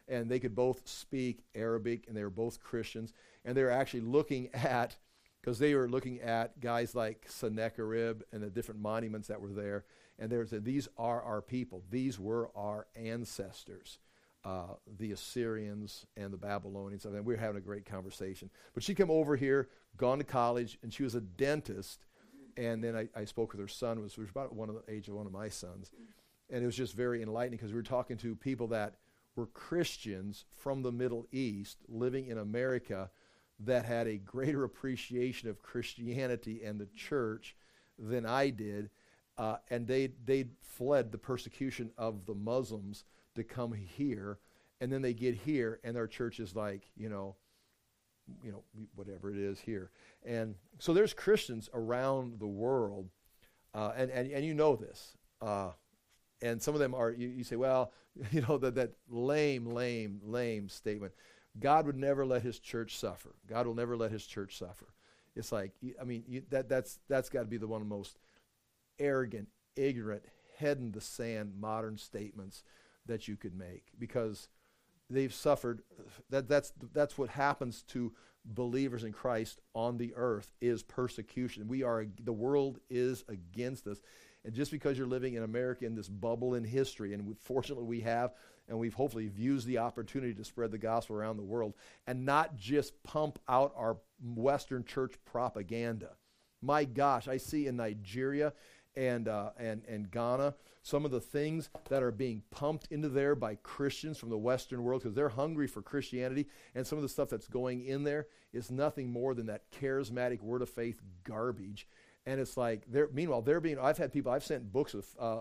and they could both speak Arabic, and they were both Christians, and they were actually looking at, because they were looking at guys like Sennacherib and the different monuments that were there, and they said, these are our people. These were our ancestors, uh, the Assyrians and the Babylonians. I mean, we were having a great conversation. But she came over here, gone to college, and she was a dentist, and then I, I spoke with her son, who was, was about one of the age of one of my sons, and it was just very enlightening because we were talking to people that were Christians from the Middle East living in America that had a greater appreciation of Christianity and the church than I did, uh, and they they fled the persecution of the Muslims to come here, and then they get here, and their church is like, you know, you know, whatever it is here. And so there's Christians around the world, uh, and, and, and you know this. Uh, and some of them are, you, you say, well, you know, that, that lame, lame, lame statement. God would never let his church suffer. God will never let his church suffer. It's like, I mean, you, that that's that's got to be the one of the most arrogant, ignorant, head in the sand modern statements that you could make, because they've suffered. That that's that's what happens to believers in Christ on the earth, is persecution. We are the world is against us, and just because you're living in America in this bubble in history, and we, fortunately we have, and we've hopefully used the opportunity to spread the gospel around the world, and not just pump out our Western church propaganda. My gosh, I see in Nigeria and uh, and and Ghana some of the things that are being pumped into there by Christians from the Western world, because they're hungry for Christianity, and some of the stuff that's going in there is nothing more than that charismatic word of faith garbage. And it's like, they're, meanwhile, they're being, I've had people, I've sent books of, uh,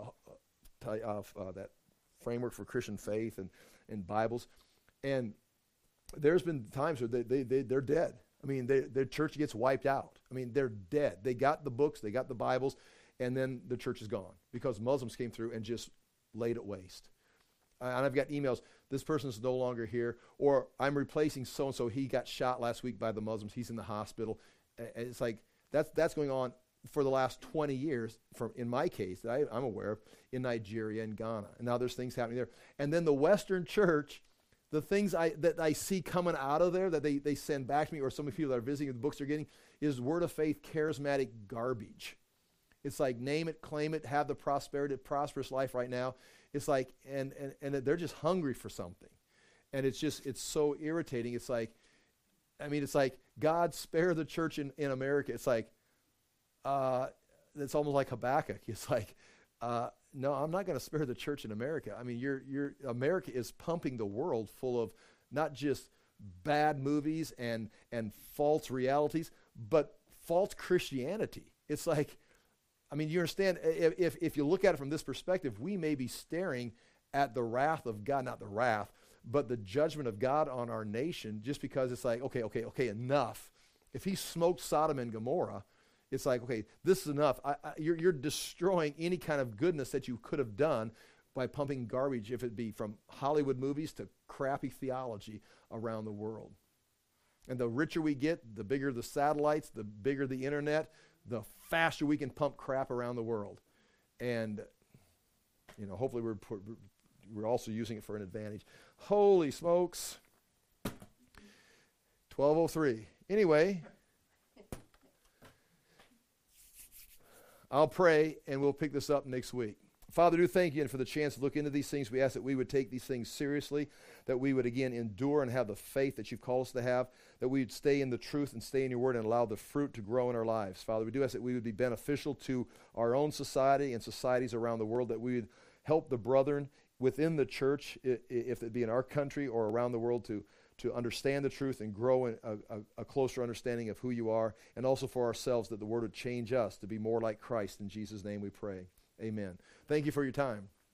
of uh, that framework for Christian faith and, and Bibles, and there's been times where they, they, they, they're dead. I mean, they, their church gets wiped out. I mean, they're dead. They got the books, they got the Bibles, and then the church is gone because Muslims came through and just laid it waste. Uh, and I've got emails, this person's no longer here, or I'm replacing so-and-so, he got shot last week by the Muslims, he's in the hospital. And it's like, that's that's going on for the last twenty years, from, in my case, that I, I'm aware of, in Nigeria and Ghana. And now there's things happening there. And then the Western church, the things I that I see coming out of there that they, they send back to me, or some of the people that are visiting, the books they're getting, is word of faith, charismatic garbage. It's like, name it, claim it, have the prosperity, prosperous life right now. It's like, and, and, and they're just hungry for something. And it's just, it's so irritating. It's like, I mean, it's like, God spare the church in, in America. It's like, uh, it's almost like Habakkuk. It's like, uh, no, I'm not going to spare the church in America. I mean, you're, you're, America is pumping the world full of not just bad movies and, and false realities, but false Christianity. It's like, I mean, you understand, if, if if you look at it from this perspective, we may be staring at the wrath of God, not the wrath, but the judgment of God on our nation, just because it's like, okay, okay, okay, enough. If he smoked Sodom and Gomorrah, it's like, okay, this is enough. I, I, you're, you're destroying any kind of goodness that you could have done by pumping garbage, if it be from Hollywood movies to crappy theology around the world. And the richer we get, the bigger the satellites, the bigger the internet, the faster we can pump crap around the world. And, you know, hopefully we're, we're also using it for an advantage. Holy smokes. twelve oh three. Anyway, I'll pray and we'll pick this up next week. Father, do thank you and for the chance to look into these things. We ask that we would take these things seriously, that we would again endure and have the faith that you've called us to have, that we would stay in the truth and stay in your word and allow the fruit to grow in our lives. Father, we do ask that we would be beneficial to our own society and societies around the world, that we would help the brethren within the church, if it be in our country or around the world, to to understand the truth and grow in a, a, a closer understanding of who you are, and also for ourselves, that the word would change us to be more like Christ. In Jesus' name we pray. Amen. Thank you for your time.